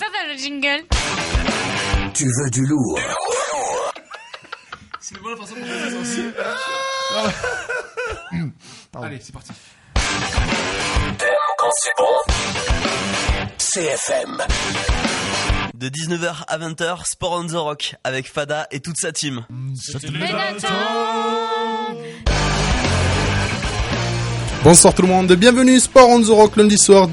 ça dans le jingle. Tu veux du lourd. C'est une bonne façon pour faire ça aussi. Allez, c'est parti. T'aimes quand c'est bon? CFM. De 19h à 20h, Sport on the Rock avec Fada et toute sa team. Bonsoir tout le monde, bienvenue Sport on the Rock lundi soir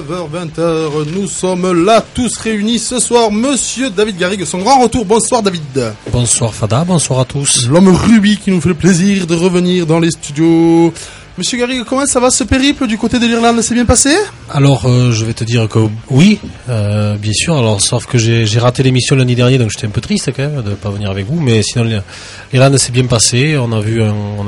19h-20h. Nous sommes là tous réunis ce soir. Monsieur David Garrigue, son grand retour. Bonsoir David. Bonsoir Fada, bonsoir à tous. L'homme rubis qui nous fait le plaisir de revenir dans les studios. Monsieur Garrigue, comment ça va ce périple du côté de l'Irlande? C'est bien passé? Alors je vais te dire que oui, bien sûr. Alors sauf que j'ai raté l'émission lundi dernier, donc j'étais un peu triste quand même de pas venir avec vous. Mais sinon l'Irlande s'est bien passé. On a vu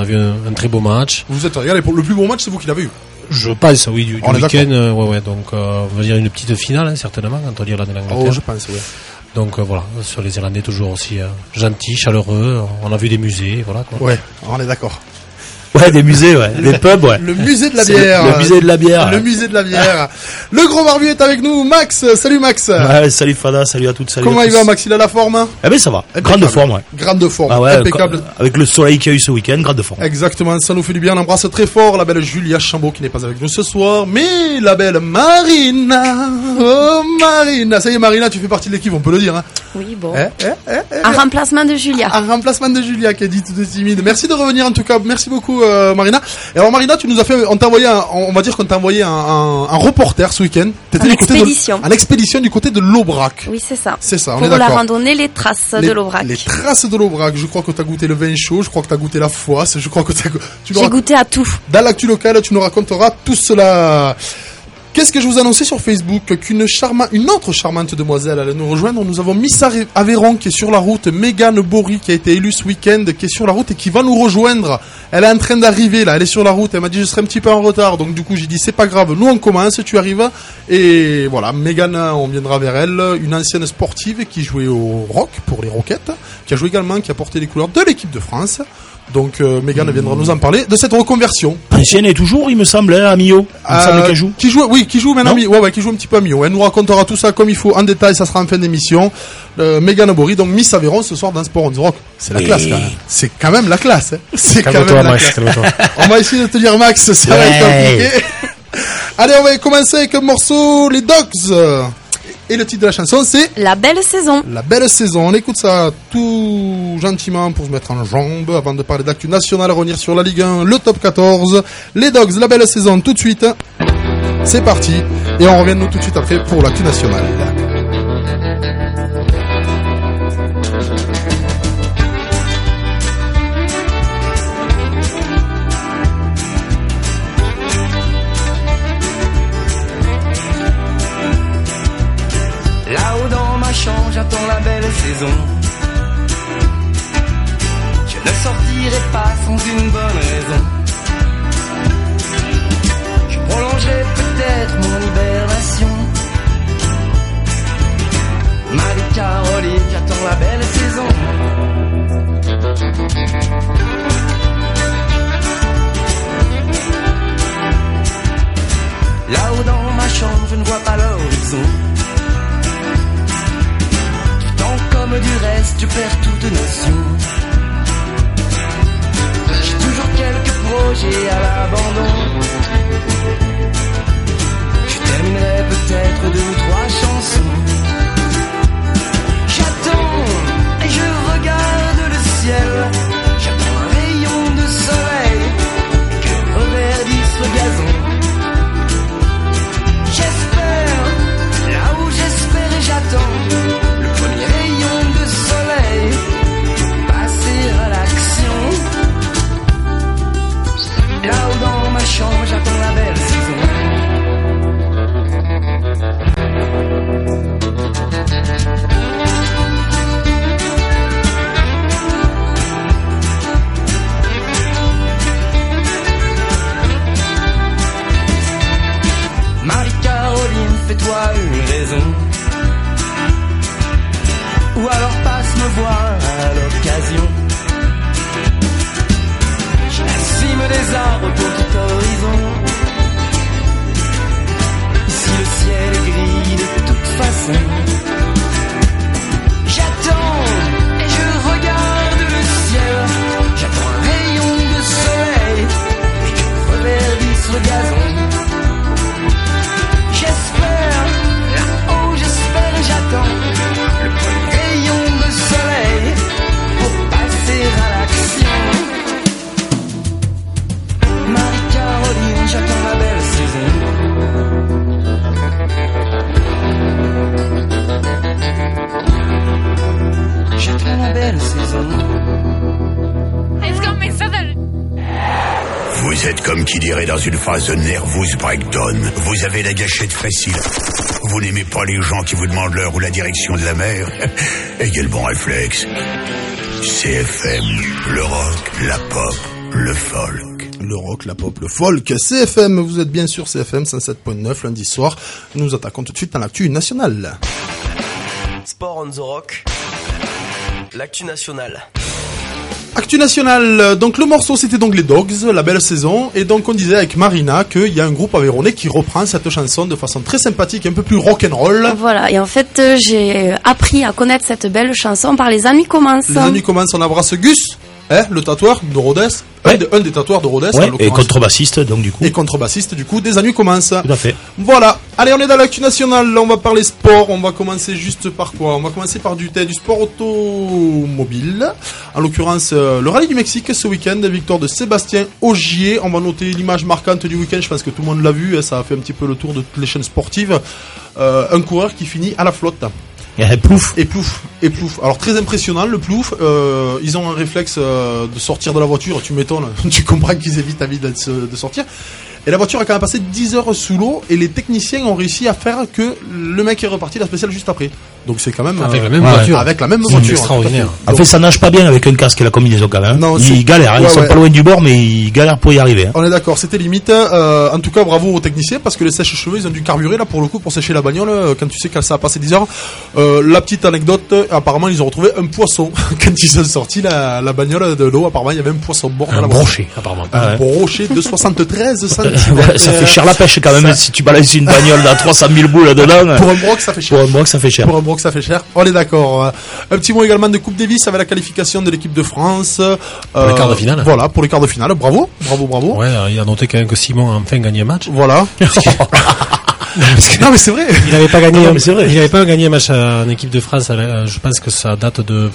un très beau match. Vous êtes regardez, pour le plus beau match, c'est vous qui l'avez eu. Je pense oui du week-end. Ouais. Donc on va dire une petite finale hein, certainement entre l'Irlande et l'Angleterre. Oh, je pense oui. Donc voilà, sur les Irlandais toujours aussi gentils, chaleureux. On a vu des musées, voilà quoi. Ouais, on est d'accord. Ouais, des musées, ouais. Des pubs, ouais. Le musée de la bière. Le musée de la bière. Le musée de la bière. Le gros barbu est avec nous, Max. Salut Max. Ouais, salut Fada, salut à toutes, salut. Comment à il tous. va Max? Il a la forme? Eh ben ça va. Impeccable. Grande forme, ouais. Grande forme. Ah ouais, impeccable. Avec le soleil qu'il y a eu ce week-end, grande forme. Exactement, ça nous fait du bien. On embrasse très fort la belle Julia Chambaud qui n'est pas avec nous ce soir, mais la belle Marina. Oh Marina. Ça y est Marina, tu fais partie de l'équipe, on peut le dire. Hein. Oui, bon. Un remplacement de Julia. Un remplacement de Julia qui est dite de timide. Merci de revenir en tout cas. Merci beaucoup Marina. Et alors Marina, tu nous as fait, on t'a envoyé, on va dire qu'on t'a envoyé un reporter ce week-end. En expédition. En expédition du côté de l'Aubrac. Oui, c'est ça. C'est ça, on pour est d'accord. la randonnée, les traces de l'Aubrac. Les traces de l'Aubrac. Je crois que t'as goûté le vin chaud, je crois que t'as goûté la foisse, je crois que J'ai goûté à tout. Dans l'actu locale, tu nous raconteras tout cela. Qu'est-ce que je vous annonçais sur Facebook? Une autre charmante demoiselle allait nous rejoindre. Nous avons Miss Aveyron qui est sur la route, Mégane Bory qui a été élue ce week-end, qui est sur la route et qui va nous rejoindre. Elle est en train d'arriver là, elle est sur la route. Elle m'a dit je serai un petit peu en retard, donc du coup j'ai dit c'est pas grave, nous on commence, tu arrives. Et voilà, Mégane, on viendra vers elle, une ancienne sportive qui jouait au rock pour les Roquettes, qui a joué également, qui a porté les couleurs de l'équipe de France. Donc Mégane viendra nous en parler de cette reconversion. Ancienne est toujours, il me semble, à Millau. Il me semble qu'elle joue. Qui joue maintenant. Ouais, qui joue un petit peu à Millau. Elle nous racontera tout ça comme il faut en détail. Ça sera en fin d'émission. Mégane Bory, donc Miss Aveyron ce soir dans Sport on the Rock. C'est la classe quand même. C'est quand même la classe. Hein. C'est quand même la classe. On va essayer de te dire Max, ça va être compliqué. Allez, on va commencer avec un morceau, les Dogs. Et le titre de la chanson, c'est La Belle Saison. La Belle Saison. On écoute ça tout gentiment pour se mettre en jambe avant de parler d'actu nationale, revenir sur la Ligue 1, le top 14. Les Dogs, La Belle Saison, tout de suite. C'est parti. Et on revient nous tout de suite après pour l'actu nationale. J'attends la belle saison. Je ne sortirai pas sans une bonne raison. Je prolongerai peut-être mon hibernation. Marie-Caroline, j'attends la belle saison. Là-haut dans ma chambre, je ne vois pas l'horizon. Comme du reste, je perds toute notion. J'ai toujours quelques projets à l'abandon. Je terminerai peut-être 2 ou 3 chansons. J'attends et je regarde le ciel. J'attends un rayon de soleil que reverdisse le gazon. J'espère, là où j'espère et j'attends. Là-haut dans ma chambre, j'attends la belle saison. Marie-Caroline, fais-toi une raison. Ou alors passe me voir à l'occasion. Des arbres pour tout horizon. Ici le ciel est gris de toute façon. Vous êtes comme qui dirait dans une phase de nervous breakdown. Vous avez la gâchette facile. Vous n'aimez pas les gens qui vous demandent l'heure ou la direction de la mer. Ayez le bon réflexe. CFM, le rock, la pop, le folk. Le rock, la pop, le folk. CFM, vous êtes bien sûr CFM 107.9 lundi soir. Nous attaquons tout de suite dans l'actu nationale. Sport on the rock. L'actu nationale. Actu nationale, donc le morceau c'était donc les Dogs, la belle saison, et donc on disait avec Marina qu'il y a un groupe aveyronnais qui reprend cette chanson de façon très sympathique, un peu plus rock'n'roll. Voilà, et en fait j'ai appris à connaître cette belle chanson par Les Amis Commencent. Les Amis Commencent, on embrasse Gus, le tatoueur de Rodez, un des tatoueurs de Rodez. Ouais, et contrebassiste donc du coup. Et contrebassiste du coup, des Amis Commencent. Tout à fait. Voilà, allez on est dans l'actu nationale, on va parler sport, on va commencer juste par quoi? On va commencer par du sport automobile, en l'occurrence le rallye du Mexique ce week-end, victoire de Sébastien Ogier. On va noter l'image marquante du week-end, je pense que tout le monde l'a vu, ça a fait un petit peu le tour de toutes les chaînes sportives. Un coureur qui finit à la flotte. Et plouf. Et plouf. Alors très impressionnant le plouf. Ils ont un réflexe de sortir de la voiture. Tu m'étonnes. Tu comprends qu'ils évitent la vie de sortir. Et la voiture a quand même passé 10 heures sous l'eau. Et les techniciens ont réussi à faire que le mec est reparti la spéciale juste après. Donc c'est quand même avec la même voiture. Avec la même voiture. Extraordinaire. En fait, ça nage pas bien avec un casque et la combinaison quand même. Non, ils galèrent. Ils sont pas loin du bord, mais ils galèrent pour y arriver. On est d'accord. C'était limite. En tout cas, bravo aux techniciens parce que les sèche-cheveux, ils ont dû carburer là pour le coup pour sécher la bagnole quand tu sais que ça a passé 10 heures. La petite anecdote, apparemment ils ont retrouvé un poisson quand ils ont sorti la bagnole de l'eau. Apparemment il y avait un poisson mort dans la brochet apparemment. Un brochet de 73 cm. Ouais, ça fait cher la pêche quand même si tu balances une bagnole dans 300 000 boules dedans. Pour un broc ça fait cher. Pour un broc ça fait cher. On est d'accord. Un petit mot également de Coupe Davis avec la qualification de l'équipe de France. Pour les quarts de finale. Voilà, pour les quarts de finale. Bravo. Ouais, il a noté quand même que Simon a enfin gagné un match. Voilà. Non mais c'est vrai. Il n'avait pas gagné. Il n'avait pas gagné un match en équipe de France. Je pense que ça date de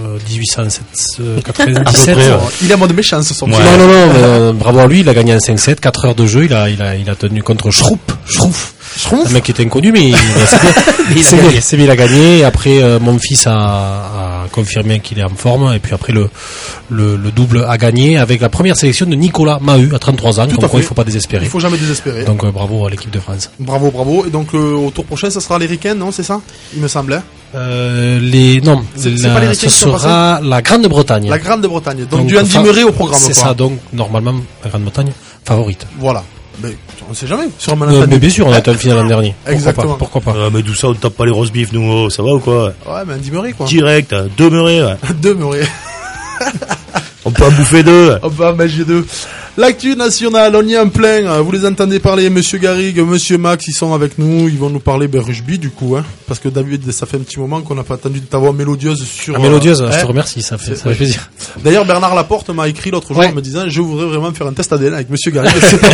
1897. Il est en mode méchant ce soir. Ouais. Non. Bravo à lui. Il a gagné en 5-7, 4 heures de jeu. Il a tenu contre Schrouf. Un mec qui était inconnu, mais c'est bien, il a gagné. Et après, mon fils a confirmé qu'il est en forme. Et puis après, le double a gagné avec la première sélection de Nicolas Mahut à 33 ans. Donc il faut pas désespérer. Il faut jamais désespérer. Donc bravo à l'équipe de France. Bravo. Et donc au tour prochain, ça sera les Ricains, non? C'est ça? Il me semblait. Non, ce sera la Grande-Bretagne. La Grande-Bretagne. Donc du Andy Murray au programme. C'est ça. Donc normalement la Grande-Bretagne favorite. Voilà. Mais on sait jamais sur un mais bien sûr, on a été en finale l'an dernier. Exactement. Pourquoi pas. Mais d'où ça, on tape pas les roast beef, nous, ça va ou quoi? Ouais, mais Andy Murray, quoi. Direct, 2 Murray, ouais. 2 Murray. On peut en bouffer 2. On peut en manger 2. L'actu nationale, on y est en plein. Vous les entendez parler, Monsieur Garrigue, Monsieur Max, ils sont avec nous. Ils vont nous parler rugby, du coup, parce que David, ça fait un petit moment qu'on n'a pas entendu ta voix mélodieuse sur. Mélodieuse, je te remercie, ça fait plaisir. D'ailleurs, Bernard Laporte m'a écrit l'autre jour en me disant, je voudrais vraiment faire un test ADN avec Monsieur Garrigue.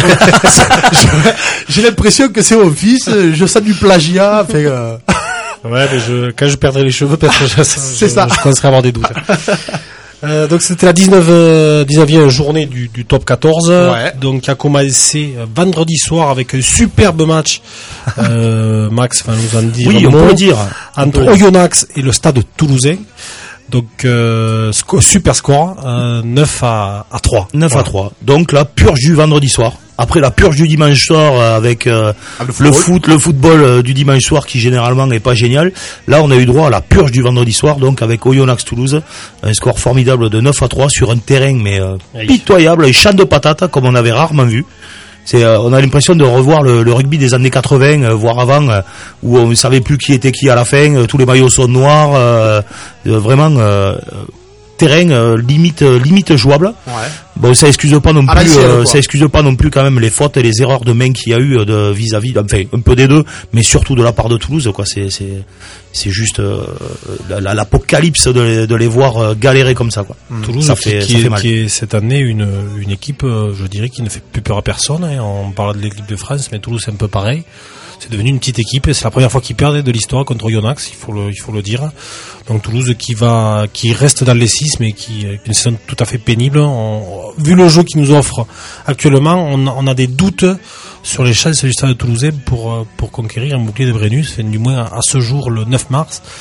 J'ai l'impression que c'est mon fils. Je sens du plagiat. Ouais, mais quand je perdrai les cheveux, peut-être que je commencerai à avoir des doutes. Donc c'était la 19e journée du top 14, donc qui a commencé vendredi soir avec un superbe match. Max va nous en dire. Oui, on peut le dire. Entre Oyonnax et le Stade Toulousain. Donc super score, 9 à 3. 9 à 3. Donc la purge du vendredi soir. Après la purge du dimanche soir avec le football du dimanche soir qui généralement n'est pas génial. Là, on a eu droit à la purge du vendredi soir, donc avec Oyonnax Toulouse, un score formidable de 9 à 3 sur un terrain mais pitoyable, et champ de patates comme on avait rarement vu. On a l'impression de revoir le rugby des années 80, voire avant, où on ne savait plus qui était qui à la fin, tous les maillots sont noirs, vraiment terrain limite jouable. Ouais. Bon, ça excuse pas non plus, ça excuse pas non plus quand même les fautes et les erreurs de main qu'il y a eu vis-à-vis, enfin un peu des deux, mais surtout de la part de Toulouse, quoi. C'est juste l'apocalypse de les voir galérer comme ça, quoi. Toulouse, ça fait mal. Qui est cette année une équipe, je dirais, qui ne fait plus peur à personne. On parle de l'équipe de France, mais Toulouse c'est un peu pareil. C'est devenu une petite équipe et c'est la première fois qu'ils perdent de l'histoire contre Oyonnax, il faut le dire. Donc Toulouse qui reste dans les 6 mais qui est une saison tout à fait pénible. Vu le jeu qu'ils nous offre actuellement, on a des doutes sur les chances du Stade toulousain pour conquérir un bouclier de Brennus, du moins à ce jour le 9 mars.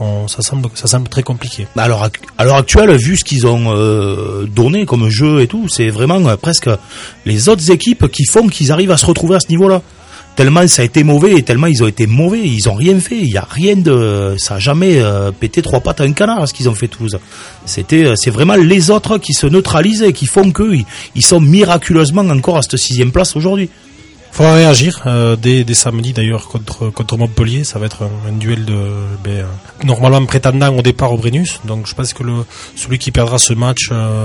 ça semble très compliqué. À l'heure actuelle, vu ce qu'ils ont donné comme jeu et tout, c'est vraiment presque les autres équipes qui font qu'ils arrivent à se retrouver à ce niveau-là. Tellement ça a été mauvais et tellement ils ont été mauvais, ils ont rien fait. Il y a rien de, ça a jamais pété 3 pattes à un canard ce qu'ils ont fait Toulouse. C'est vraiment les autres qui se neutralisent et qui font que ils sont miraculeusement encore à cette 6e place aujourd'hui. Faudra réagir dès samedi d'ailleurs contre Montpellier. Ça va être un duel normalement prétendant au départ au Brennus. Donc je pense que celui qui perdra ce match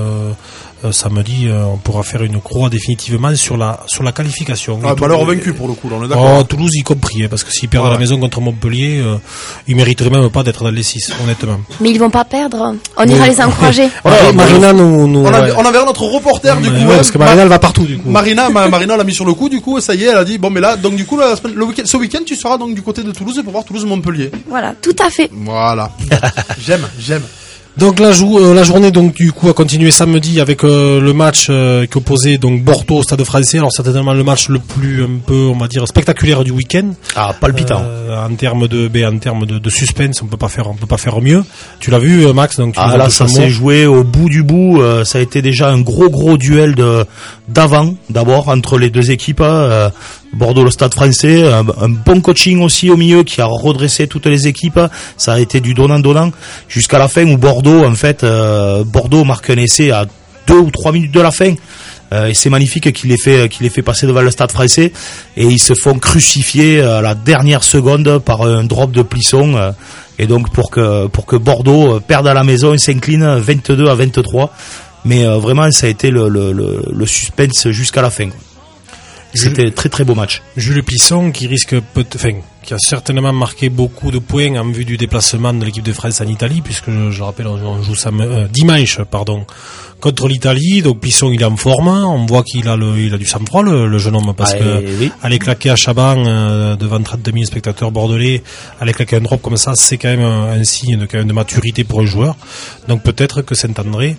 samedi, on pourra faire une croix définitivement sur la qualification. Malheur vaincu pour le coup, là, on est d'accord. Toulouse y compris, parce que s'ils perdent à la maison contre Montpellier, ils mériteraient même pas d'être dans les 6, honnêtement. Mais ils vont pas perdre. On ira les encourager. Marina on avait notre reporter du coup. Parce que Marina elle va partout du coup. Marina l'a mis sur le coup du coup, ça y est, elle a dit bon mais là donc du coup ce week-end tu seras donc du côté de Toulouse pour voir Toulouse-Montpellier. Voilà, tout à fait. Voilà. J'aime. Donc la journée donc du coup a continué samedi avec le match qui opposait donc Bordeaux au Stade Français. Alors certainement le match le plus un peu on va dire spectaculaire du week-end. Ah, palpitant. En termes de suspense, on peut pas faire mieux. Tu l'as vu Max, donc là ça s'est joué au bout du bout, ça a été déjà un gros duel d'abord entre les deux équipes. Bordeaux, le Stade Français, un bon coaching aussi au milieu qui a redressé toutes les équipes. Ça a été du donnant jusqu'à la fin où Bordeaux marque un essai à 2 ou 3 minutes de la fin. Et c'est magnifique qu'il les fait passer devant le Stade Français et ils se font crucifier à la dernière seconde par un drop de Plisson. Et donc pour que Bordeaux perde à la maison, il s'incline 22-23. Mais vraiment ça a été le suspense jusqu'à la fin. C'était très très beau match. Jules Plisson qui qui a certainement marqué beaucoup de points en vue du déplacement de l'équipe de France en Italie, puisque je rappelle on joue dimanche contre l'Italie. Donc Plisson il est en forme, on voit qu'il a du sang-froid le jeune homme, parce que aller claquer à Chaban devant 32 000 spectateurs bordelais, aller claquer un drop comme ça, c'est quand même un signe de maturité pour un joueur. Donc peut-être que Saint-André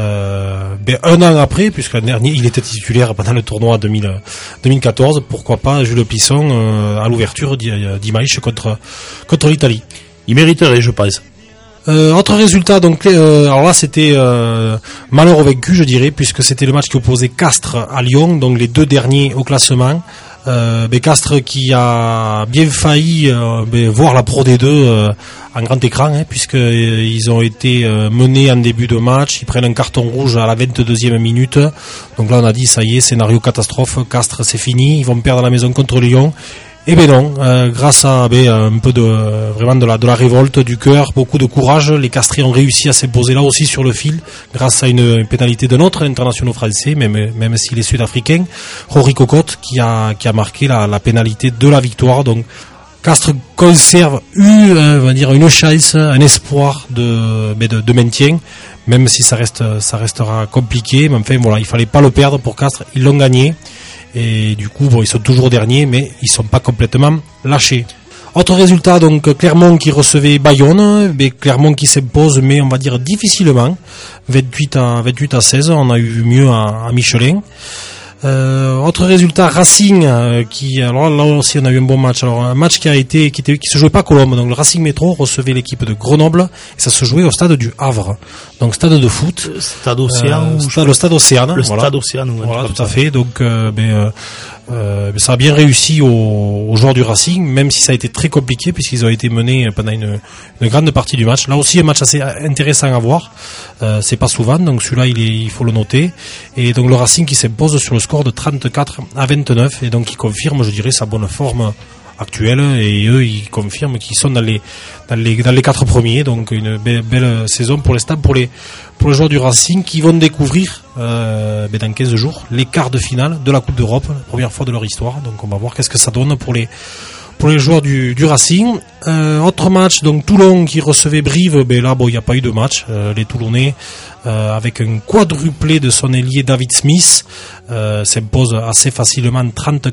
un an après, puisque l'année dernière il était titulaire pendant le tournoi 2014, pourquoi pas Jules Plisson à l'ouverture dimanche contre l'Italie. Il mériterait, je pense. Autre résultat, donc alors là c'était malheur au vaincu, je dirais, puisque c'était le match qui opposait Castres à Lyon, donc les deux derniers au classement. Castres qui a bien failli voir la Pro D2 en grand écran, puisque ils ont été menés en début de match, ils prennent un carton rouge à la 22e minute. Donc là on a dit ça y est, scénario catastrophe, Castres c'est fini, ils vont perdre à la maison contre Lyon. Eh ben non, grâce à un peu vraiment de la révolte, du cœur, beaucoup de courage, les Castriers ont réussi à s'imposer là aussi sur le fil, grâce à une pénalité de notre international français, même s'il est sud-africain, Rory Cocotte, qui a marqué la pénalité de la victoire. Donc Castres conserve une chance, un espoir de maintien, même si ça restera compliqué. Mais enfin voilà, il fallait pas le perdre pour Castres, ils l'ont gagné. Et du coup, ils sont toujours derniers, mais ils sont pas complètement lâchés. Autre résultat, donc Clermont qui recevait Bayonne, Clermont qui s'impose, mais on va dire difficilement, 28 à 16. On a eu mieux à Michelin. Autre résultat, Racing alors là aussi on a eu un bon match. Alors un match qui se jouait pas à Colombes. Donc le Racing Métro recevait l'équipe de Grenoble et ça se jouait au stade du Havre. Donc stade de foot. Stade Océan. Le stade Océan. Stade Océan. Voilà, tout à fait. Donc ça a bien réussi aux joueurs du Racing, même si ça a été très compliqué puisqu'ils ont été menés pendant une grande partie du match. Là aussi un match assez intéressant à voir. C'est pas souvent, donc celui-là il faut le noter. Et donc le Racing qui s'impose sur le score de 34-29 et donc qui confirme, je dirais, sa bonne forme actuelle, et eux ils confirment qu'ils sont dans les 4 premiers. Donc une belle saison pour l'instant pour les joueurs du Racing qui vont découvrir dans 15 jours les quarts de finale de la Coupe d'Europe, la première fois de leur histoire. Donc on va voir qu'est-ce que ça donne pour les joueurs du Racing. Autre match, donc Toulon qui recevait Brive. Là il n'y a pas eu de match. Les Toulonnais avec un quadruplé de son ailier David Smith s'impose assez facilement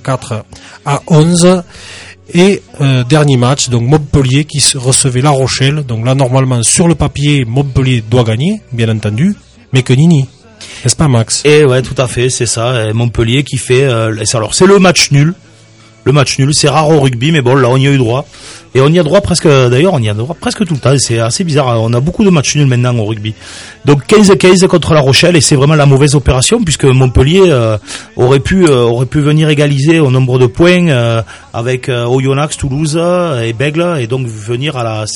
34-11. Et dernier match, donc Montpellier qui recevait La Rochelle. Donc là normalement sur le papier Montpellier doit gagner, bien entendu, mais que nini, n'est-ce pas Max? Et ouais, tout à fait, c'est ça. Et Montpellier qui fait alors c'est le match nul le match nul. C'est rare au rugby, mais bon, là, on y a eu droit. Et on y a droit presque, d'ailleurs, on y a droit presque tout le temps. C'est assez bizarre. On a beaucoup de matchs nuls maintenant au rugby. Donc 15-15 contre La Rochelle, et c'est vraiment la mauvaise opération puisque Montpellier aurait pu venir égaliser au nombre de points avec Oyonnax, Toulouse et Bègle, et donc venir à la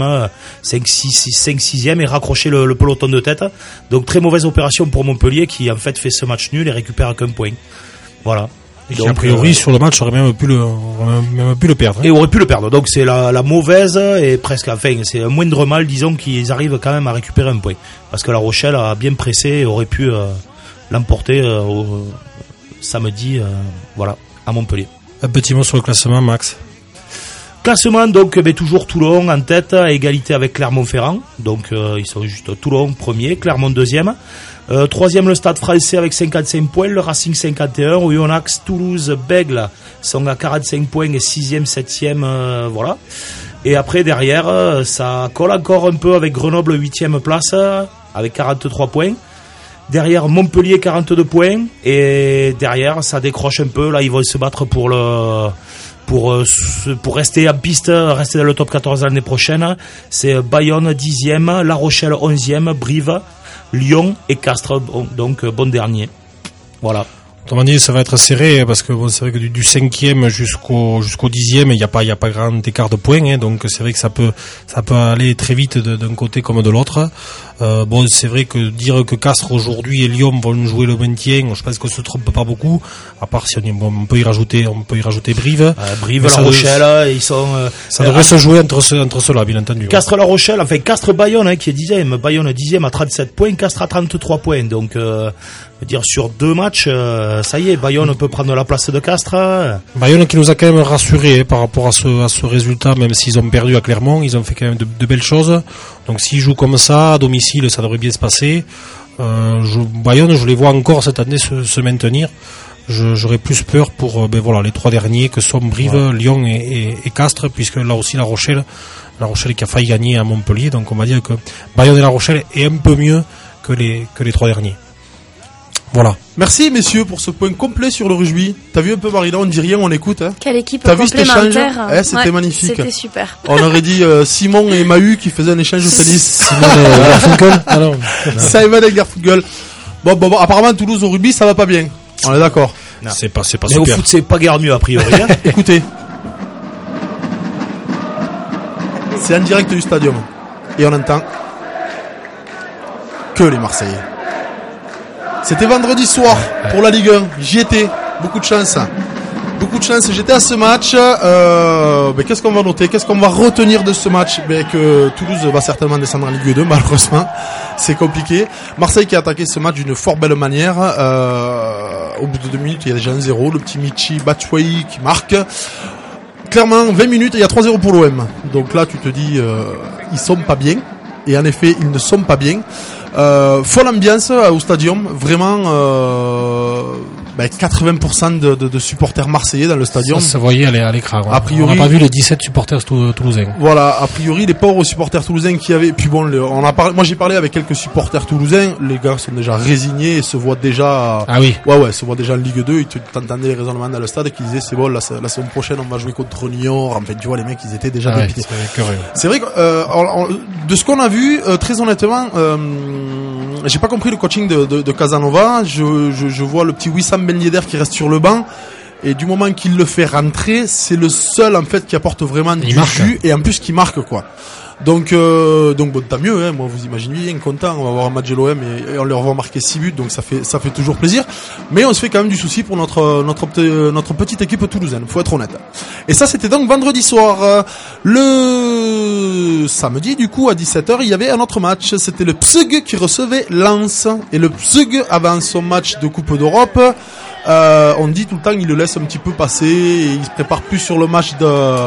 5e et raccrocher le peloton de tête. Donc très mauvaise opération pour Montpellier qui en fait ce match nul et récupère qu'un point. Voilà. Et qui, a priori, sur le match, aurait même pu le perdre. Et aurait pu le perdre. Donc, c'est la mauvaise et presque, enfin, c'est un moindre mal, disons, qu'ils arrivent quand même à récupérer un point. Parce que La Rochelle a bien pressé et aurait pu l'emporter samedi, voilà, à Montpellier. Un petit mot sur le classement, Max. Classement, donc, toujours Toulon en tête, à égalité avec Clermont-Ferrand. Donc, ils sont juste Toulon premier, Clermont deuxième. Troisième, le Stade Français avec 55 points, le Racing 51, Oyonnax, Toulouse, Bègle sont à 45 points et 6e, 7e, voilà. Et après, derrière, ça colle encore un peu avec Grenoble 8e place, avec 43 points. Derrière, Montpellier 42 points. Et derrière, ça décroche un peu. Là, ils vont se battre pour rester en piste, rester dans le top 14 l'année prochaine. C'est Bayonne 10e, La Rochelle 11e, Brive, Lyon et Castres, donc bon dernier. Voilà. Autrement dit, ça va être serré parce que bon, c'est vrai que du 5e jusqu'au 10e, il y a pas grand écart de points, hein, donc c'est vrai que ça peut aller très vite d'un côté comme de l'autre. Bon, c'est vrai que dire que Castres aujourd'hui et Lyon vont jouer le maintien, je pense qu'on se trompe pas beaucoup. À part si on peut y rajouter Brive. Brive, La Rochelle, ils sont. Ça devrait se jouer entre ceux-là, bien entendu. Castres, La Rochelle, enfin Castres, Bayonne, hein, qui est 10e, Bayonne 10e à 37 points, Castres à 33 points, donc. Dire sur 2 matchs, ça y est, Bayonne peut prendre la place de Castres. Bayonne qui nous a quand même rassuré par rapport à ce résultat, même s'ils ont perdu à Clermont, ils ont fait quand même de belles choses. Donc s'ils jouent comme ça à domicile, ça devrait bien se passer. Bayonne, je les vois encore cette année se maintenir. J'aurais plus peur pour les 3 derniers que sont Brive, Lyon et Castres, puisque là aussi La Rochelle qui a failli gagner à Montpellier. Donc on va dire que Bayonne et La Rochelle est un peu mieux que les 3 derniers. Voilà. Merci messieurs pour ce point complet sur le rugby. T'as vu un peu Marina, on ne dit rien, on écoute. Hein. Quelle équipe complémentaire. C'était magnifique. C'était super. On aurait dit Simon et Mahu qui faisaient un échange au tennis. Simon et Garfunkel. Bon, apparemment Toulouse au rugby ça va pas bien. On est d'accord. Non. C'est pas mais super. Au foot c'est pas guère mieux a priori. Hein. Écoutez. C'est en direct du stadium. Et on entend que les Marseillais. C'était vendredi soir pour la Ligue 1. J'y étais. Beaucoup de chance. J'étais à ce match. Qu'est-ce qu'on va noter? Qu'est-ce qu'on va retenir de ce match? Que Toulouse va certainement descendre en Ligue 2, malheureusement. C'est compliqué. Marseille qui a attaqué ce match d'une fort belle manière. Au bout de 2 minutes, il y a déjà 1-0. Le petit Michi Batshuayi qui marque. Clairement, 20 minutes, il y a 3-0 pour l'OM. Donc là, tu te dis, ils sont pas bien. Et en effet, ils ne sont pas bien. Folle ambiance au stadium, vraiment 80% de supporters marseillais dans le stadium. Ça se voyait à l'écran. A priori, on n'a pas vu les 17 supporters toulousains. Voilà, a priori les pauvres supporters toulousains qui avaient. Puis bon, moi j'ai parlé avec quelques supporters toulousains. Les gars sont déjà résignés et se voient déjà. Ah oui. Ouais, se voient déjà en Ligue 2. Ils t'entendaient les raisonnements dans le stade qui disaient c'est bon, la saison prochaine on va jouer contre Niort. En fait, tu vois, les mecs ils étaient déjà dépités. C'est vrai que de ce qu'on a vu, très honnêtement. J'ai pas compris le coaching de Casanova. Je vois le petit Wissam Ben Yedder qui reste sur le banc. Et du moment qu'il le fait rentrer, c'est le seul en fait qui apporte vraiment du jus et en plus qui marque quoi. Donc bon, tant mieux. Hein. Moi, vous imaginez bien content. On va avoir un match de l'OM et on leur va marquer 6 buts, donc ça fait toujours plaisir. Mais on se fait quand même du souci pour notre petite équipe toulousaine. Faut être honnête. Et ça, c'était donc vendredi soir. Le samedi, du coup, à 17h, il y avait un autre match. C'était le PSUG qui recevait Lens. Et le PSUG, avant son match de Coupe d'Europe, on dit tout le temps il le laisse un petit peu passer et il se prépare plus sur le match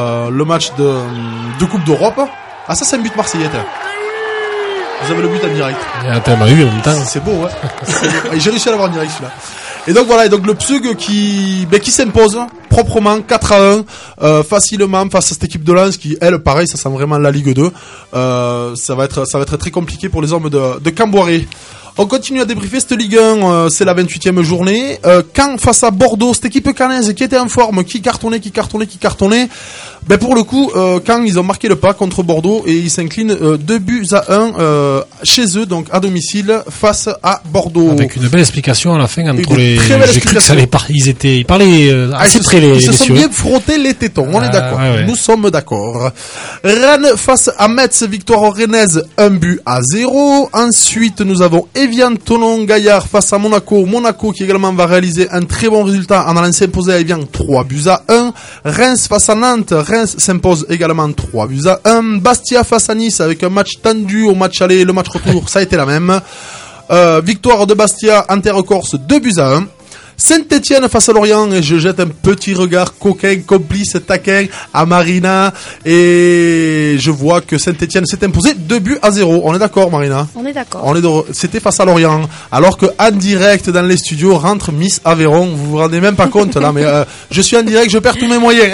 de Coupe d'Europe. Ah, ça c'est un but marseillais. Vous avez le but en direct. Il y a un thème à eu en même temps. C'est beau, ouais. Et j'ai réussi à l'avoir en direct celui-là. Et donc voilà, le PSUG qui s'impose proprement 4-1 facilement face à cette équipe de Lens qui, elle, pareil, ça sent vraiment la Ligue 2. Ça va être très compliqué pour les hommes de Camboiré. On continue à débriefer cette Ligue 1, c'est la 28e journée. Caen face à Bordeaux, cette équipe caennaise qui était en forme, qui cartonnait. Ben pour le coup, Caen, ils ont marqué le pas contre Bordeaux et ils s'inclinent 2-1 chez eux, donc à domicile, face à Bordeaux. Avec une belle explication à la fin entre les... J'ai cru que ça allait ils parlaient assez près, les messieurs. Ils se sont bien frottés les tétons, on est d'accord. Ouais. Nous sommes d'accord. Rennes face à Metz, victoire rennaise 1-0. Ensuite, nous avons Evian Thonon-Gaillard face à Monaco. Monaco qui également va réaliser un très bon résultat en allant s'imposer à Evian 3-1. Reims face à Nantes. Reims s'impose également 3-1. Bastia face à Nice avec un match tendu au match aller et le match retour. Ça a été la même. Victoire de Bastia en terre corse 2-1. Saint-Etienne face à Lorient et je jette un petit regard coquin, complice, taquin à Marina et je vois que Saint-Etienne s'est imposé 2-0. On est d'accord, Marina? On est d'accord. C'était face à Lorient, alors que en direct dans les studios rentre Miss Aveyron. Vous vous rendez même pas compte là, mais je suis en direct, je perds tous mes moyens.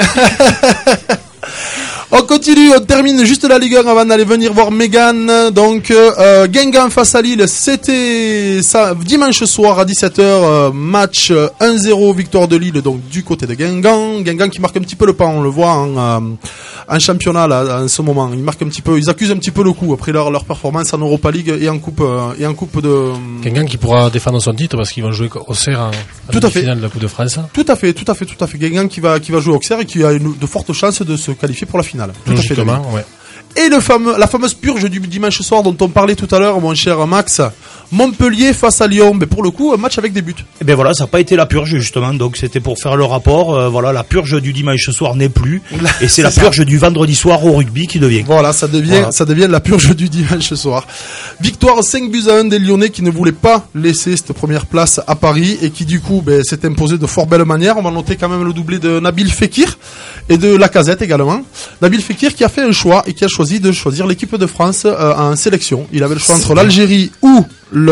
On continue, on termine juste la Ligue 1 avant d'aller venir voir Mégane. Donc, Guingamp face à Lille, c'était ça, dimanche soir à 17h, match 1-0, victoire de Lille, donc du côté de Guingamp. Guingamp qui marque un petit peu le pas, on le voit en championnat là, en ce moment. Ils marquent un petit peu, ils accusent un petit peu le coup après leur performance en Europa League et en coupe de... Guingamp qui pourra défendre son titre parce qu'ils vont jouer au Auxerre en demi-finale de la Coupe de France. Tout à fait. Guingamp qui va jouer au Auxerre et qui a de fortes chances de se qualifier pour la finale. Tout à fait, ouais. Et la fameuse purge du dimanche soir dont on parlait tout à l'heure, mon cher Max. Montpellier face à Lyon. Mais pour le coup, un match avec des buts. Et ben voilà, ça n'a pas été la purge justement. Donc c'était pour faire le rapport. Voilà, la purge du dimanche soir n'est plus. Et c'est la purge du vendredi soir au rugby qui devient. Voilà, ça devient la purge du dimanche soir. Victoire 5-1 des Lyonnais qui ne voulaient pas laisser cette première place à Paris et qui du coup s'est imposé de fort belle manière. On va noter quand même le doublé de Nabil Fekir et de Lacazette également. Nabil Fekir qui a fait un choix et qui a choisi de choisir l'équipe de France en sélection. Il avait le choix entre l'Algérie ou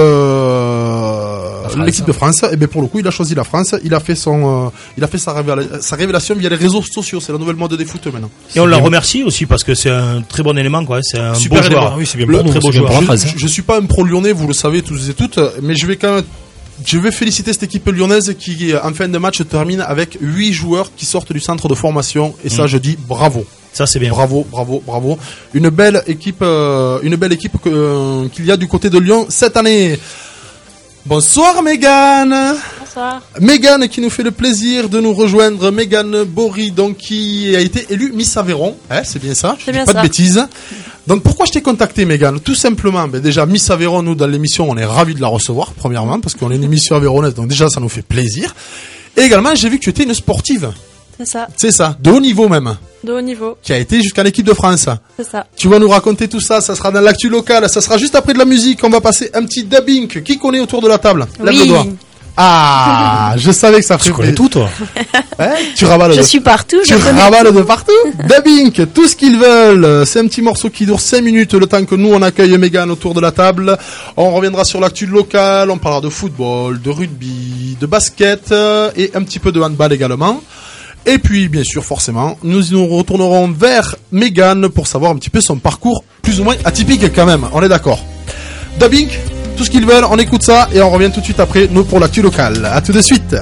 l'équipe de France. Et bien pour le coup, il a choisi la France. Il a fait sa révélation via les réseaux sociaux. C'est la nouvelle mode des foot maintenant. Et on la remercie aussi parce que c'est un très bon élément, quoi. C'est un super beau joueur. Oui, c'est bien pour nous, très beau joueur. Je suis pas un pro lyonnais, vous le savez tous et toutes, mais je vais féliciter cette équipe lyonnaise qui, en fin de match, termine avec 8 joueurs qui sortent du centre de formation. Et ça, je dis bravo. Ça, c'est bien. Bravo. Une belle équipe qu'il y a du côté de Lyon cette année. Bonsoir Mégane. Bonsoir. Mégane qui nous fait le plaisir de nous rejoindre. Mégane Bory, donc qui a été élue Miss Aveyron. C'est bien ça. C'est bien pas ça. de bêtises. Donc pourquoi je t'ai contacté Mégane? Tout simplement, déjà Miss Aveyron, nous dans l'émission, on est ravis de la recevoir premièrement parce qu'on est une émission aveyronnaise, donc déjà ça nous fait plaisir. Et également, j'ai vu que tu étais une sportive. C'est ça. C'est ça, de haut niveau même. De haut niveau. Qui a été jusqu'à l'équipe de France. C'est ça. Tu vas nous raconter tout ça, ça sera dans l'actu locale, ça sera juste après de la musique, on va passer un petit dubbing. Qui connaît autour de la table? Lève le doigt. Ah, je savais que ça ferait. Tu connais tout, toi. Tu ravales. Je suis partout. Tu ravales de partout. Dubbing, tout ce qu'ils veulent. C'est un petit morceau qui dure 5 minutes, le temps que nous on accueille Mégane autour de la table. On reviendra sur l'actu locale, on parlera de football, de rugby, de basket et un petit peu de handball également. Et puis, bien sûr, forcément, nous retournerons vers Mégane pour savoir un petit peu son parcours plus ou moins atypique quand même. On est d'accord. Dubbing, tout ce qu'ils veulent, on écoute ça et on revient tout de suite après, nous, pour l'actu locale. À tout de suite.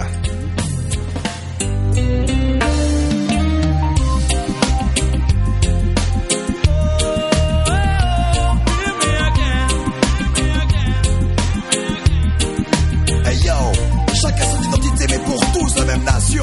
Hey yo, chacun son identité mais pour tous la même nation.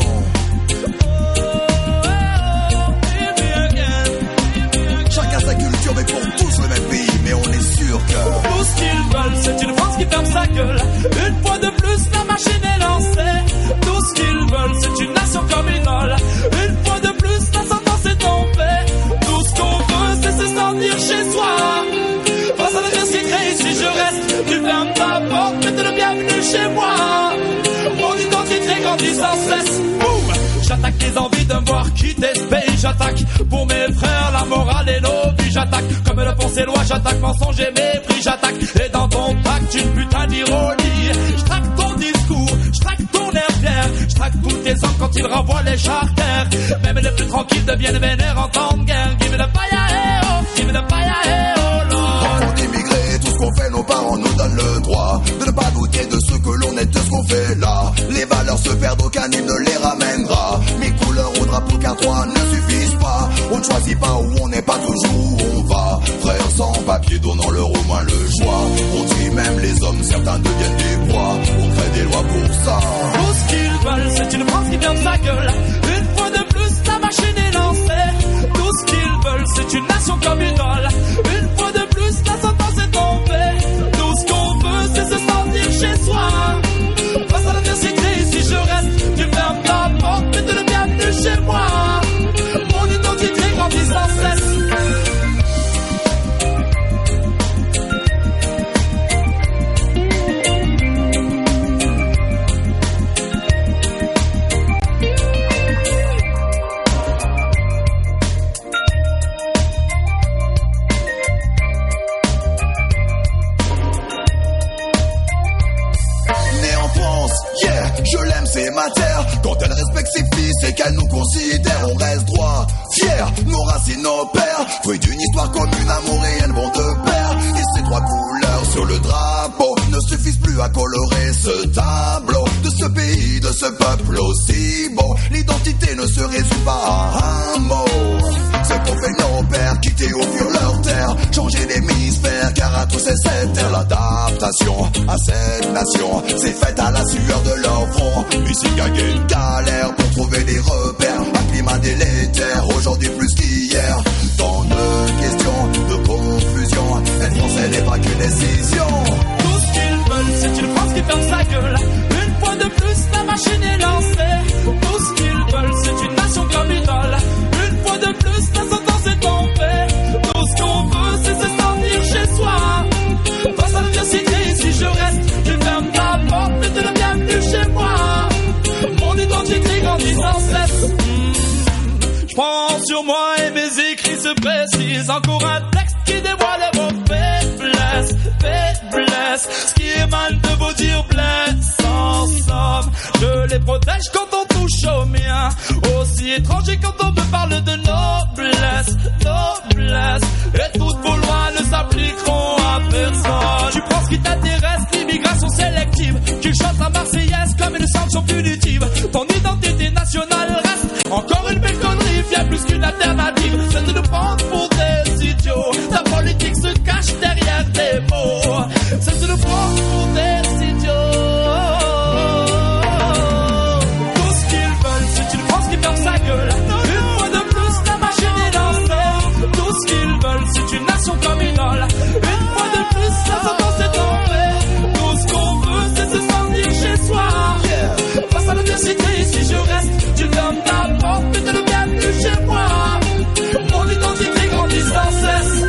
Chacun sa culture mais pour tous le même pays. Mais on est sûr que tout ce qu'ils veulent, c'est une France qui ferme sa gueule. Une fois de plus, la machine est lancée. Tout ce qu'ils veulent, c'est une nation communale. Une fois de plus, la sentence est tombée. Tout ce qu'on veut, c'est se sentir chez soi. Face à la vie qui crée ici, je reste. Tu fermes ta porte, mais t'es le bienvenu chez moi. Mon identité grandit sans cesse. Boum! J'attaque les envies de me voir quitter ce pays. J'attaque pour mes frères, la morale et nos vies. J'attaque comme le font ces lois. J'attaque mensonge et mépris. J'attaque et dans ton pacte une putain d'ironie. J'traque ton discours, j'traque ton air fier. J'traque tous tes hommes quand ils renvoient les charters. Même les plus tranquilles deviennent vénères en temps de guerre. Give me the fire, hey oh, give me the fire, hey oh Lord. on immigré, tout ce qu'on fait, nos parents nous donnent le droit de trois ne suffisent pas. On ne choisit pas où on n'est pas toujours où on va. Frères sans papier, donnons-leur au moins le choix. On dit même les hommes, certains deviennent des proies. On crée des lois pour ça. Tout ce qu'ils veulent, c'est une France qui ferme sa gueule. Une fois de plus, la machine est lancée. Tout ce qu'ils veulent, c'est une nation comme idole. Une fois de plus, la sentence est tombée. Tout ce qu'on veut, c'est se sentir chez soi. Face à l'adversité, si je reste, tu fermes ta porte, mais de le bienvenue chez moi. Mon identité grandit sans cesse. Je l'aime, c'est ma terre. Quand elle respecte ses fils et qu'elle nous considère, on reste droit, fier, nos racines, nos pères. Fruit d'une histoire commune, amour et haine vont de pair. Et ces trois couleurs sur le drapeau ne suffisent plus à colorer ce tableau de ce pays, de ce peuple aussi beau. L'identité ne se résume pas à un mot. C'est pour faire nos pères quitter au fur leur terre, changer d'hémisphère, car à tous c'est cette terre. L'adaptation à cette nation c'est faite à la sueur de leur front. Ici gagner une galère pour trouver des repères. Un climat délétère aujourd'hui plus qu'hier. Tant de questions, de confusion. Être français n'est pas qu'une décision. Tout ce qu'ils veulent, c'est une France qui ferme sa gueule. Une fois de plus, la machine est lancée. Tout ce qu'ils veulent, c'est une nation comme idole. Une fois de plus, la sentence est tombée. Tout ce qu'on veut, c'est se sentir chez soi. Face à l'adversité, si je reste, tu fermes ta porte, mais t'es le bienvenu chez moi. Mon identité grandit sans cesse. Je prends sur moi et mes écrits se précisent. Encore un texte qui dévoile vos faiblesses, faiblesses. Ce qui émane de vos dires blesse. En somme, je les protège quand on touche au mien. Aussi étranger quand on me parle de noblesse, noblesse. Et toutes vos lois ne s'appliqueront à personne. Tu prends ce qui t'intéresse, l'immigration sélective. Tu chantes la Marseillaise comme une sanction punitive. Ton identité nationale reste encore une belle connerie, bien plus qu'une alternative. C'est de nous prendre pour des idiots. La politique se cache derrière des mots. C'est de nous prendre pour des idiots. Tout ce qu'ils veulent, c'est une France qui ferme sa gueule. Une fois de plus, la machine est lancée. Tout ce qu'ils veulent, c'est une nation comme idole. Une fois de plus, la sentence est tombée. Tout ce qu'on veut, c'est se sentir chez soi. Face à l'adversité, si je reste, tu fermes ta porte, mais t'es le bienvenu chez moi. Mon identité grandit sans cesse.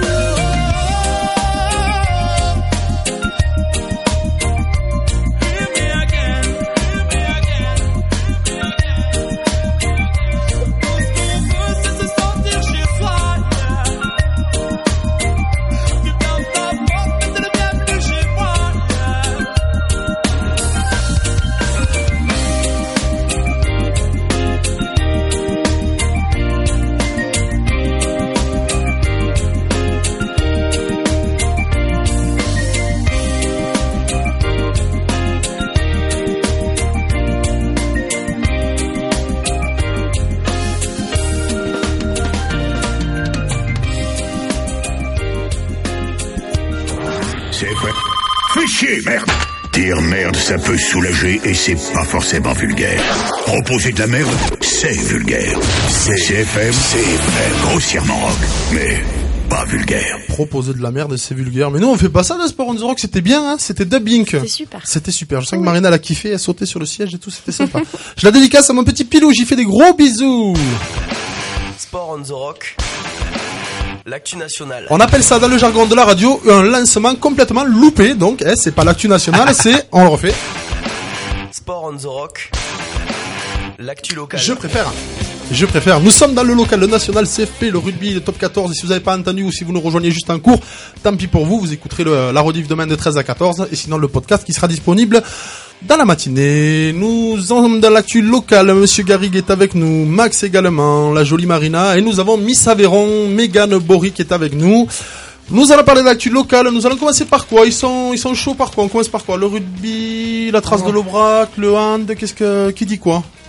Merde. Dire merde, ça peut soulager et c'est pas forcément vulgaire. Proposer de la merde, c'est vulgaire. CFM, c'est grossièrement rock, mais pas vulgaire. Proposer de la merde, c'est vulgaire. Mais nous, on fait pas ça dans Sport on the Rock. C'était bien, hein. C'était Dubbing. C'était super. C'était super. Je sens que Marina l'a kiffé, elle sautait sur le siège et tout. C'était sympa. Je la dédicace à mon petit Pilou. J'y fais des gros bisous. Sport on the Rock. L'actu nationale. On appelle ça dans le jargon de la radio un lancement complètement loupé. Donc, c'est pas l'actu nationale, c'est, on le refait. Sport on the Rock. L'actu locale. Je préfère. Nous sommes dans le local, le national CFP, le rugby, le top 14. Et si vous n'avez pas entendu ou si vous nous rejoignez juste en cours, tant pis pour vous. Vous écouterez la rediff demain de 13 à 14. Et sinon, le podcast qui sera disponible dans la matinée. Nous sommes dans l'actu locale. Monsieur Garrigue est avec nous. Max également. La jolie Marina. Et nous avons Miss Aveyron, Mégane Bory qui est avec nous. Nous allons parler de l'actu locale. Nous allons commencer par quoi? Ils sont chauds par quoi? On commence par quoi? Le rugby, la trace de l'Aubrac, le hand, qui dit quoi?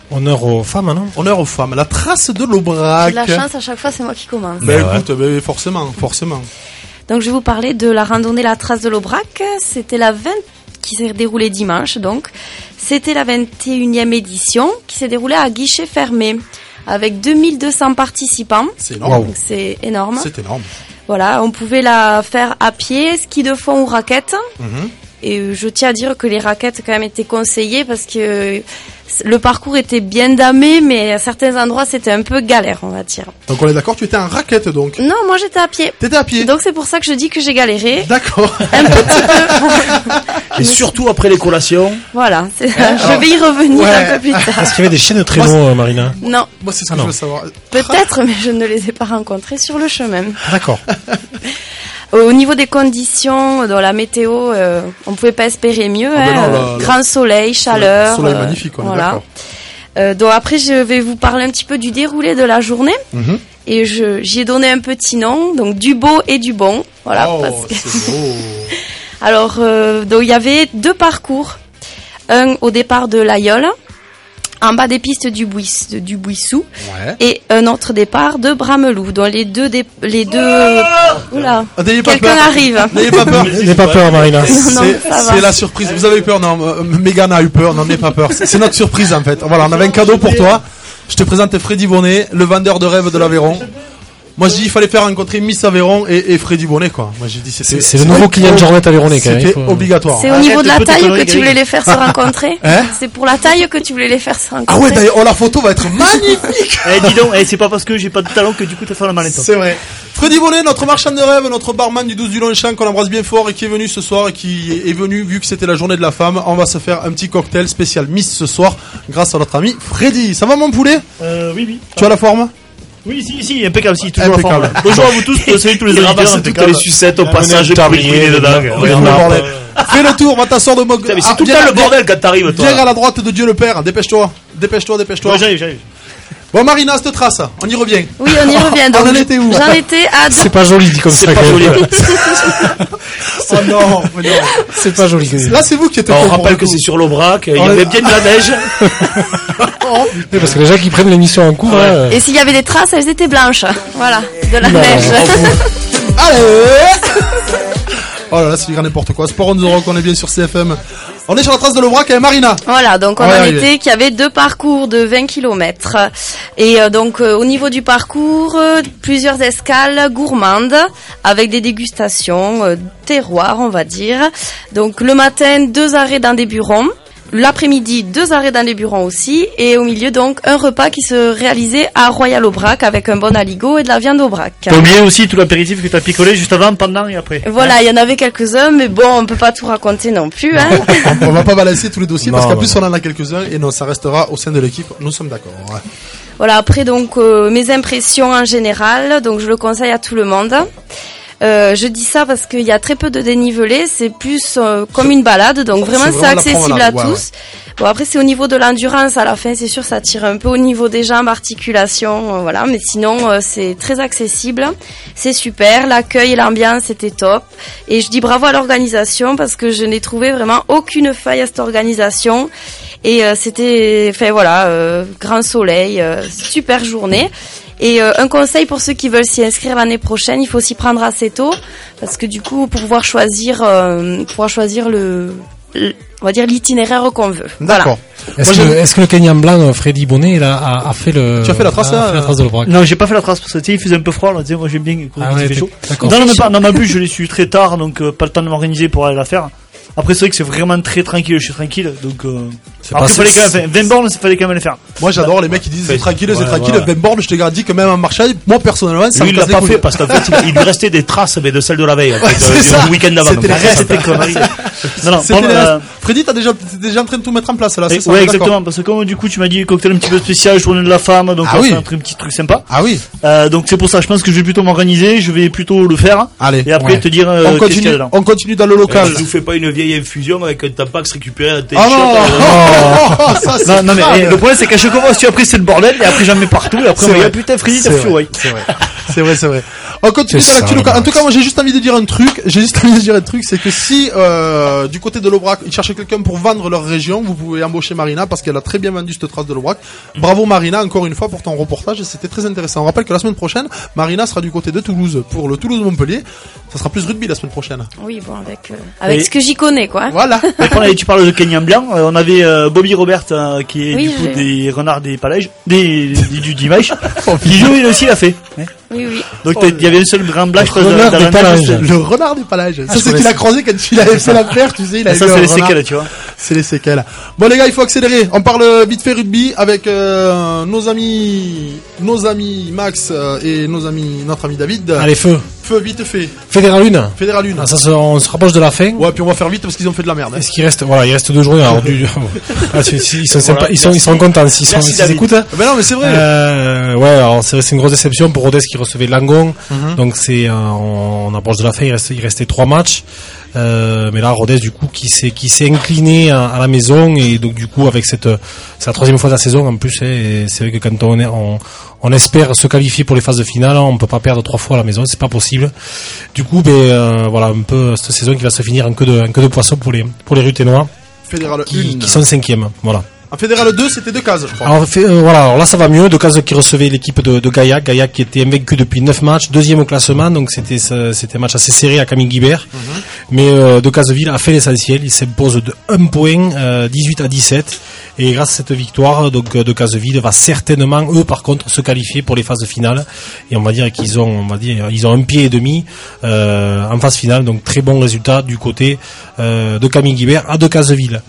Honneur aux femmes, non? Honneur aux femmes. La trace de l'Aubrac. J'ai de la chance, à chaque fois, c'est moi qui commence. Écoute, forcément. Donc, je vais vous parler de la randonnée La Trace de l'Aubrac. C'était qui s'est déroulée dimanche, donc. C'était la 21e édition qui s'est déroulée à guichet fermé avec 2200 participants. C'est énorme. Donc, c'est énorme. C'est énorme. Voilà, on pouvait la faire à pied, ski de fond ou raquette. Et je tiens à dire que les raquettes quand même étaient conseillées parce que le parcours était bien damé, mais à certains endroits c'était un peu galère, on va dire. Donc on est d'accord, tu étais en raquette donc? Non, moi j'étais à pied. T'étais à pied? Donc c'est pour ça que je dis que j'ai galéré. D'accord. Un petit peu. Et surtout après les collations. Voilà, je vais y revenir un peu plus tard. Est-ce qu'il y avait des chiens de traîneau, Marina? Non. Moi c'est ce que je veux savoir. Peut-être, mais je ne les ai pas rencontrés sur le chemin. D'accord. Au niveau des conditions, dans la météo, on pouvait pas espérer mieux. Grand soleil, chaleur. Soleil magnifique, on est voilà. Donc après, je vais vous parler un petit peu du déroulé de la journée. Et j'y ai donné un petit nom, donc du beau et du bon. Voilà. C'est beau. Alors, donc il y avait 2 parcours. Un au départ de l'Aïeul, en bas des pistes du Buissou, et un autre départ de Bramelou. Donc les deux. Oula. Quelqu'un arrive. N'ayez pas peur. N'ayez pas peur, Marina. C'est la surprise. Vous avez eu peur? Non, Mégane a eu peur. Non, n'ayez pas peur. C'est notre surprise en fait. Voilà, on avait un cadeau pour toi. Je te présente Freddy Bonnet, le vendeur de rêves de l'Aveyron. Moi, je dis, il fallait faire rencontrer Miss Aveyron et Freddy Bonnet, quoi. Moi, j'ai dit, c'est le nouveau client de Jornet Avéronais, quand même. C'était obligatoire. C'est au niveau de la taille que tu voulais les faire se rencontrer? C'est pour la taille que tu voulais les faire se rencontrer? Ah ouais, d'ailleurs, la photo va être magnifique! Dis donc, c'est pas parce que j'ai pas de talent que du coup t'as fait la manette. C'est vrai. Freddy Bonnet, notre marchand de rêve, notre barman du 12 du Longchamp, qu'on embrasse bien fort et qui est venu ce soir et qui est venu, vu que c'était la journée de la femme, on va se faire un petit cocktail spécial Miss ce soir, grâce à notre ami Freddy. Ça va, mon poulet? Oui. Tu as la forme? Oui, si, impeccable, si, toujours la forme. Bonjour à vous tous, salut tous les auditeurs, toutes les sucettes au passage, tablier dedans. Fais le tour, va t'asseoir de Mog. Mais c'est tout le temps le bordel quand t'arrives, toi. Viens à la droite de Dieu le Père, dépêche-toi. Ouais, j'arrive. Bon, Marina, cette trace, on y revient. Oui, on y revient. Donc, on en était où? J'en étais à... C'est pas joli dit comme ça. C'est pas joli. Oh non. C'est pas joli. Là, c'est vous qui êtes. On rappelle que c'est sur l'Aubrac, il y avait bien de la neige. Oui, parce que les gens qui prennent l'émission en cours. Et s'il y avait des traces, elles étaient blanches. Voilà, de la neige. Allez. Oh là là, c'est du grand n'importe quoi. Sport on the Rock, on est bien sur CFM. On est sur la trace de l'Aubrac avec Marina. Voilà, donc on en était qu'il y avait 2 parcours de 20 km. Et donc au niveau du parcours, plusieurs escales gourmandes avec des dégustations terroir, on va dire. Donc le matin, 2 arrêts dans des burons. L'après-midi, 2 arrêts dans les burons aussi, et au milieu donc un repas qui se réalisait à Royal Aubrac avec un bon aligot et de la viande Aubrac. T'as oublié aussi tout l'apéritif que t'as picolé juste avant, pendant et après. Voilà, il y en avait quelques-uns, mais bon, on peut pas tout raconter non plus. Hein. On va pas balancer tous les dossiers parce qu'en plus on en a quelques-uns et non, ça restera au sein de l'équipe. Nous sommes d'accord. Ouais. Voilà, après donc mes impressions en général, donc je le conseille à tout le monde. Je dis ça parce qu'il y a très peu de dénivelé, c'est plus comme une balade, donc vraiment c'est accessible à tous. Ouais. Bon, après c'est au niveau de l'endurance, à la fin c'est sûr ça tire un peu au niveau des jambes, articulations, voilà, mais sinon c'est très accessible, c'est super, l'accueil et l'ambiance était top, et je dis bravo à l'organisation parce que je n'ai trouvé vraiment aucune faille à cette organisation, et c'était, enfin voilà, grand soleil, super journée. Et un conseil pour ceux qui veulent s'y inscrire l'année prochaine, il faut s'y prendre assez tôt parce que du coup pour pouvoir choisir on va dire l'itinéraire qu'on veut. D'accord. Voilà. Est-ce que le Kenyan blanc Freddy Bonnet a fait le... Tu as fait la trace de l'Aubrac? Non, j'ai pas fait la trace parce que tu sais, il faisait un peu froid. Là, tu sais, moi j'aime bien quand il fait chaud. Non, mais plus je l'ai su très tard, donc pas le temps de m'organiser pour aller la faire. Après c'est vrai que c'est vraiment très tranquille, je suis tranquille, donc après fallait quand même 20 bornes, il fallait quand même les faire. Moi j'adore les mecs qui disent c'est tranquille, 20 bornes, je te garantis que même en marchant, moi personnellement ça lui, il l'a pas fait parce qu'en fait il lui restait des traces mais de celles de la veille en fait, du week-end d'avant. C'était connerie. Non, Freddy, t'es déjà en train de tout mettre en place là, c'est ça? Ouais, exactement, parce que comme du coup tu m'as dit cocktail un petit peu spécial, journée de la femme, donc on va faire un petit truc sympa. Ah oui. Donc c'est pour ça, je pense que je vais plutôt m'organiser, je vais plutôt le faire. Allez. Et après te dire qu'est-ce qu'il y a dedans. On continue dans le local. Je vous fais pas une vieille infusion avec un tabax récupéré à tes shots. Non mais le problème c'est qu'à chaque fois si après c'est le bordel et après j'en mets partout et après on va putain Freddy t'as fou. C'est vrai. On continue C'est dans l'actu ça, locale. En Max. tout cas, moi, j'ai juste envie de dire un truc, c'est que si, du côté de l'Aubrac, ils cherchaient quelqu'un pour vendre leur région, vous pouvez embaucher Marina parce qu'elle a très bien vendu cette trace de l'Aubrac. Bravo Marina, encore une fois, pour ton reportage, c'était très intéressant. On rappelle que la semaine prochaine, Marina sera du côté de Toulouse pour le Toulouse-Montpellier. Ça sera plus rugby la semaine prochaine. Oui, bon, avec ce que j'y connais, quoi. Voilà. Après, tu parles de Kenyan Blanc, on avait Bobby Robert qui est Oui, du coup j'ai- des renards des palaiges, du dimanche, qui joue il aussi il a fait. Oui, oui. Donc il y avait un seul grand blague je pense, renard dans des la palages. neige. Le renard des palages. Ça, je c'est qu'il a croisé quand il avait fait la paire, tu sais, il a Ça vu c'est un les renard. séquelles, tu vois. C'est les séquelles. Bon les gars, il faut accélérer. On parle vite fait rugby avec nos amis Max et notre ami David. Allez, feu. Feu vite fait. Fédéral 1. Fédéral 1. Ah, on se rapproche de la fin. Ouais, puis on va faire vite parce qu'ils ont fait de la merde. Hein. Est-ce qu'il reste, voilà, il reste 2 journées. Alors, ils sont sympas, ils sont contents s'ils David. écoutent. Hein. Ben non, mais c'est vrai. Ouais, alors c'est une grosse déception pour Rodez qui recevait Langon. Donc on approche de la fin, il restait 3 matchs. Mais là Rodez du coup qui s'est incliné à la maison et donc du coup avec c'est la 3e fois de la saison en plus et c'est vrai que quand on espère se qualifier pour les phases de finale, on peut pas perdre 3 fois à la maison, c'est pas possible. Du coup voilà un peu cette saison qui va se finir en queue de poisson pour les Ruténois Fédéral 1. qui sont 5e. Voilà. En Fédéral 2, c'était 2 cases, je crois. Alors, voilà, alors là ça va mieux. Decazes qui recevait l'équipe de Gaillac. Gaillac qui était invaincu depuis 9 matchs, 2e au classement, donc c'était un match assez serré à Camille Guibert. Mais Decazeville a fait l'essentiel, il s'impose de 1 point, 18-17. Et grâce à cette victoire, donc Decazeville va certainement, eux par contre, se qualifier pour les phases finales. Et on va dire qu'ils ont, ils ont un pied et demi en phase finale, donc très bon résultat du côté de Camille Guibert à Decazeville.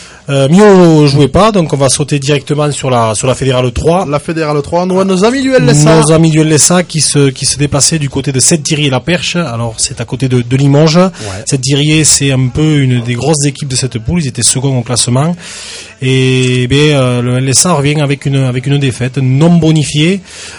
Mio jouait pas, donc on va sauter directement sur la Fédérale 3. La Fédérale 3, nos amis du LSA. Nos amis du LSA qui se déplaçaient du côté de Sept-Thierry-et-la-Perche. Alors c'est à côté de Limoges. Ouais. Sept-Thierry, c'est un peu une des grosses équipes de cette poule. Ils étaient second au classement. Et le LSA revient avec une défaite non bonifiée,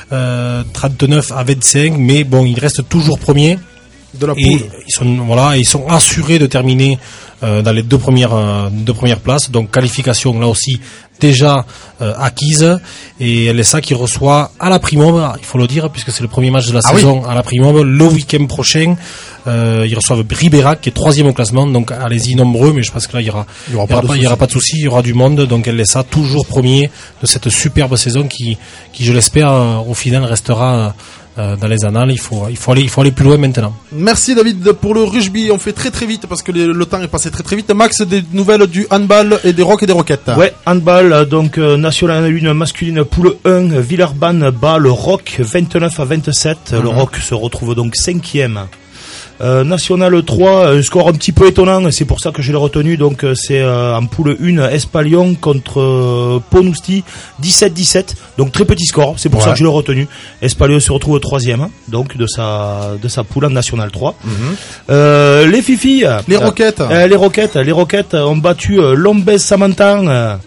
39-25, mais bon, ils restent toujours premiers. De la poule. Ils sont assurés de terminer dans les deux premières places, donc qualification là aussi déjà acquise, et LSA qui reçoit à la Primauve, il faut le dire puisque c'est le premier match de la saison, oui. À la Primauve le week-end prochain. Ils reçoivent Ribérac qui est 3e au classement, donc allez-y nombreux, mais je pense que là il y aura pas de souci, il y aura du monde, donc LSA toujours premier de cette superbe saison qui je l'espère au final restera dans les annales. Il faut aller plus loin maintenant. Merci David pour le rugby. On fait très très vite parce que le temps est passé très très vite. Max, des nouvelles du handball et des rocs et des roquettes. Ouais, handball, donc national 1 masculine poule 1, Villeurbanne bat le roc 29-27. Le roc se retrouve donc 5e. National 3, un score un petit peu étonnant, c'est pour ça que je l'ai retenu, donc c'est en poule 1 Espalion contre Ponousti 17-17, donc très petit score, c'est pour ça que je l'ai retenu. Espalion se retrouve 3e donc de sa poule en National 3. Les filles, les Roquettes ont battu Lombez Samantan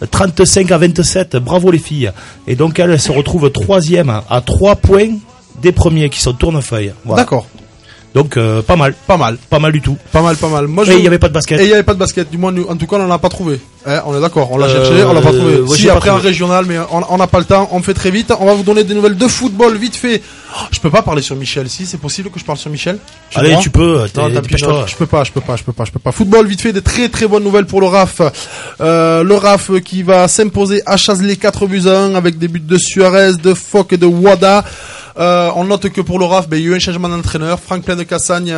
35-27, bravo les filles, et donc elles se retrouvent 3e à 3 points des premiers qui sont Tournefeuille. Voilà. D'accord. Donc pas mal du tout. Pas mal. Moi, il y avait pas de basket. Et il y avait pas de basket. Du moins, nous, en tout cas, on l'a pas trouvé. On est d'accord. On l'a cherché, on l'a pas trouvé. Si après en régional, mais on n'a pas le temps. On fait très vite. On va vous donner des nouvelles de football vite fait. Je peux pas parler sur Michel. Si c'est possible que je parle sur Michel. Allez, tu peux. Non, je peux pas. Football vite fait. Des très très bonnes nouvelles pour le RAF. Le RAF qui va s'imposer à Chazelet 4-1 avec des buts de Suarez, de Fock et de Wada. On note que pour le RAF, il y a eu un changement d'entraîneur. Franck Plein de Cassagne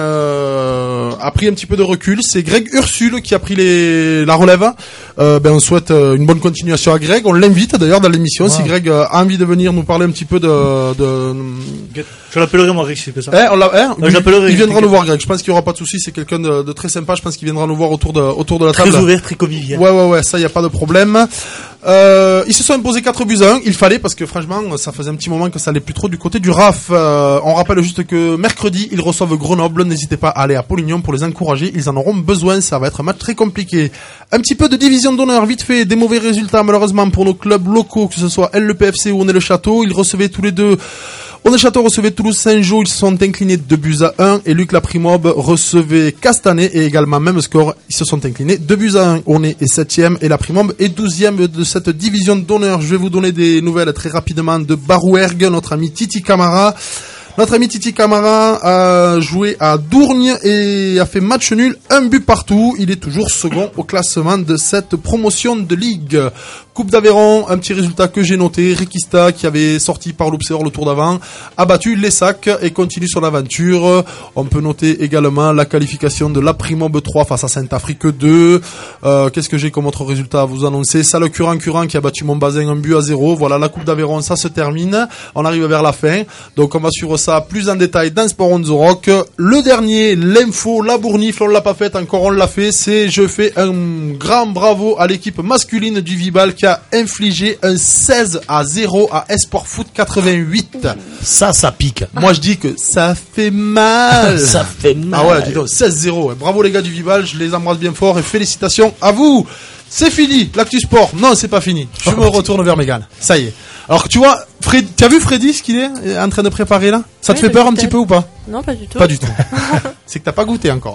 a pris un petit peu de recul. C'est Greg Ursule qui a pris la relève. On souhaite une bonne continuation à Greg. On l'invite d'ailleurs dans l'émission. Wow. Si Greg a envie de venir nous parler un petit peu de... Je l'appellerai moi Greg, c'est que ça. Il viendra nous voir Greg. Je pense qu'il y aura pas de souci. C'est quelqu'un de très sympa. Je pense qu'il viendra nous voir autour de la table. Très ouvert, très convivial. Ouais, ça y a pas de problème. Ils se sont imposés 4-1. Il fallait parce que franchement, ça faisait un petit moment que ça allait plus trop du côté du RAF. On rappelle juste que mercredi, ils reçoivent Grenoble. N'hésitez pas à aller à Polignon pour les encourager. Ils en auront besoin. Ça va être un match très compliqué. Un petit peu de division d'honneur vite fait. Des mauvais résultats malheureusement pour nos clubs locaux, que ce soit LEPFC ou On est le Château. Ils recevaient tous les deux. On est Château recevait Toulouse-Saint-Jean, ils se sont inclinés 2-1 et Luc Laprimobe recevait Castanet et également même score, ils se sont inclinés 2-1. On est 7e et Laprimobe est 12e de cette division d'honneur. Je vais vous donner des nouvelles très rapidement de Barouergue, notre ami Titi Camara. Notre ami Titi Camara a joué à Dourgne et a fait match nul, 1 but partout. Il est toujours second au classement de cette promotion de ligue. Coupe d'Aveyron, un petit résultat que j'ai noté. Rikista, qui avait sorti par l'Observer le tour d'avant, a battu Lessac et continue sur l'aventure. On peut noter également la qualification de la Primob 3 face à Saint-Afrique 2. Qu'est-ce que j'ai comme autre résultat à vous annoncer? Ça, le Curant qui a battu Montbazin 1-0. Voilà, la Coupe d'Aveyron, ça se termine. On arrive vers la fin. Donc, on va suivre ça plus en détail dans Sport on the Rock. Le dernier, l'info, la bournifle, on l'a pas faite, encore on l'a fait. Je fais un grand bravo à l'équipe masculine du Vibal qui a infligé un 16-0 à Espoir Foot 88. Ça pique. Moi, je dis que ça fait mal. Ça fait mal. Ah ouais, dis donc, 16-0. Bravo les gars du Vibal, je les embrasse bien fort et félicitations à vous. C'est fini, l'actu sport. Non, c'est pas fini. Je me retourne vers Mégane. Ça y est. Alors tu vois, tu as vu Freddy ce qu'il est en train de préparer là? Ça te fait peur un petit peu ou pas? Non, pas du tout. Pas du tout. C'est que t'as pas goûté encore.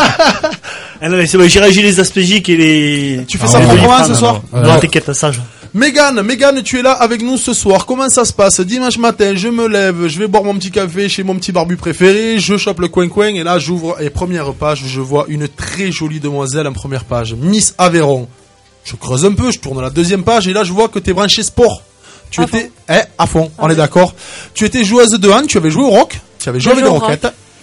Ah non, mais c'est bon, j'ai réagi les aspégiques et les... Tu fais ça proprement ce soir? Non, t'inquiète, ça. Mégane, tu es là avec nous ce soir. Comment ça se passe? Dimanche matin, je me lève, je vais boire mon petit café chez mon petit barbu préféré, je chope le coin et là j'ouvre et première page, je vois une très jolie demoiselle en première page, Miss Aveyron. Je creuse un peu, je tourne la deuxième page et là je vois que t'es branché sport. Tu étais à fond, on est d'accord. Tu étais joueuse de hand, tu avais joué au rock, tu avais joué avec les Roquettes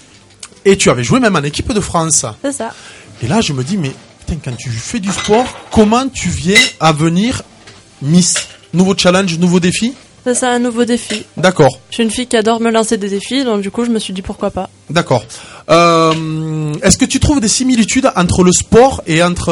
et tu avais joué même en équipe de France. C'est ça. Et là je me dis mais putain, quand tu fais du sport, comment tu viens à venir Miss? Nouveau challenge, nouveau défi? C'est ça, un nouveau défi. D'accord. Je suis une fille qui adore me lancer des défis, donc du coup je me suis dit pourquoi pas. D'accord. Est-ce que tu trouves des similitudes entre le sport et entre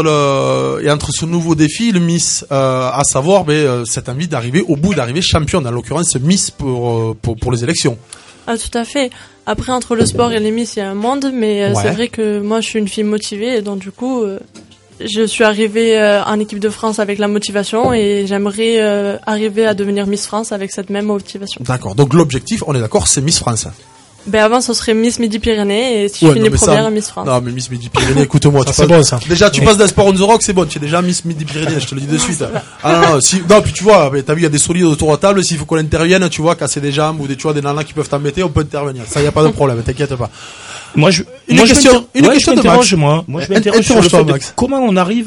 ce nouveau défi, le Miss, à savoir cette envie d'arriver championne, en l'occurrence Miss pour les élections? Ah, tout à fait. Après, entre le sport et les Miss, il y a un monde, mais c'est vrai que moi je suis une fille motivée, et donc du coup je suis arrivée en équipe de France avec la motivation et j'aimerais arriver à devenir Miss France avec cette même motivation. D'accord. Donc l'objectif, on est d'accord, c'est Miss France. Ben avant, ce serait Miss Midi-Pyrénées et si je finis première, Miss France. Non, mais Miss Midi-Pyrénées, écoute-moi. C'est bon, ça. Déjà, tu passes d'un Sport on the Rock, c'est bon. Tu es déjà Miss Midi-Pyrénées, je te le dis de suite. Ah non, puis tu vois, t'as vu, il y a des solides autour de la table. S'il faut qu'on intervienne, tu vois, casser des jambes ou des nanas qui peuvent t'embêter, on peut intervenir. Ça, y a pas de problème, t'inquiète pas. Une question de Max. Moi, je m'interroge sur le fait de comment on arrive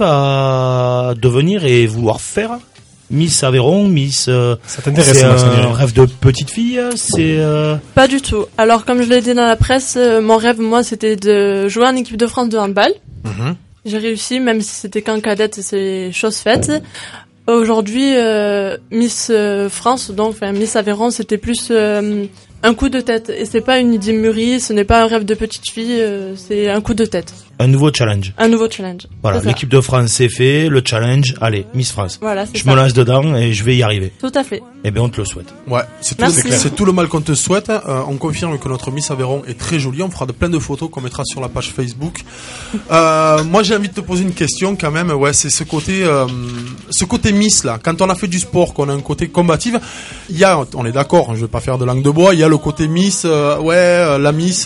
à devenir et vouloir faire Miss Aveyron, ça t'intéresse, c'est un rêve de petite fille, c'est Pas du tout. Alors comme je l'ai dit dans la presse, mon rêve moi c'était de jouer en équipe de France de handball. J'ai réussi, même si c'était qu'en cadette, c'est chose faite. Aujourd'hui, Miss France, donc Miss Aveyron, c'était plus un coup de tête. Et c'est pas une idée mûrie, ce n'est pas un rêve de petite fille, c'est un coup de tête. Un nouveau challenge. Voilà, l'équipe de France c'est fait, le challenge, allez, Miss France. Voilà, je me lance dedans et je vais y arriver. Tout à fait. Eh bien, on te le souhaite. Ouais, c'est tout le mal qu'on te souhaite. On confirme que notre Miss Aveyron est très jolie. On fera plein de photos qu'on mettra sur la page Facebook. Moi, j'ai envie de te poser une question quand même. Ouais, c'est ce côté Miss là. Quand on a fait du sport, qu'on a un côté combatif, on est d'accord. Je vais pas faire de langue de bois. Il y a le côté Miss, la Miss,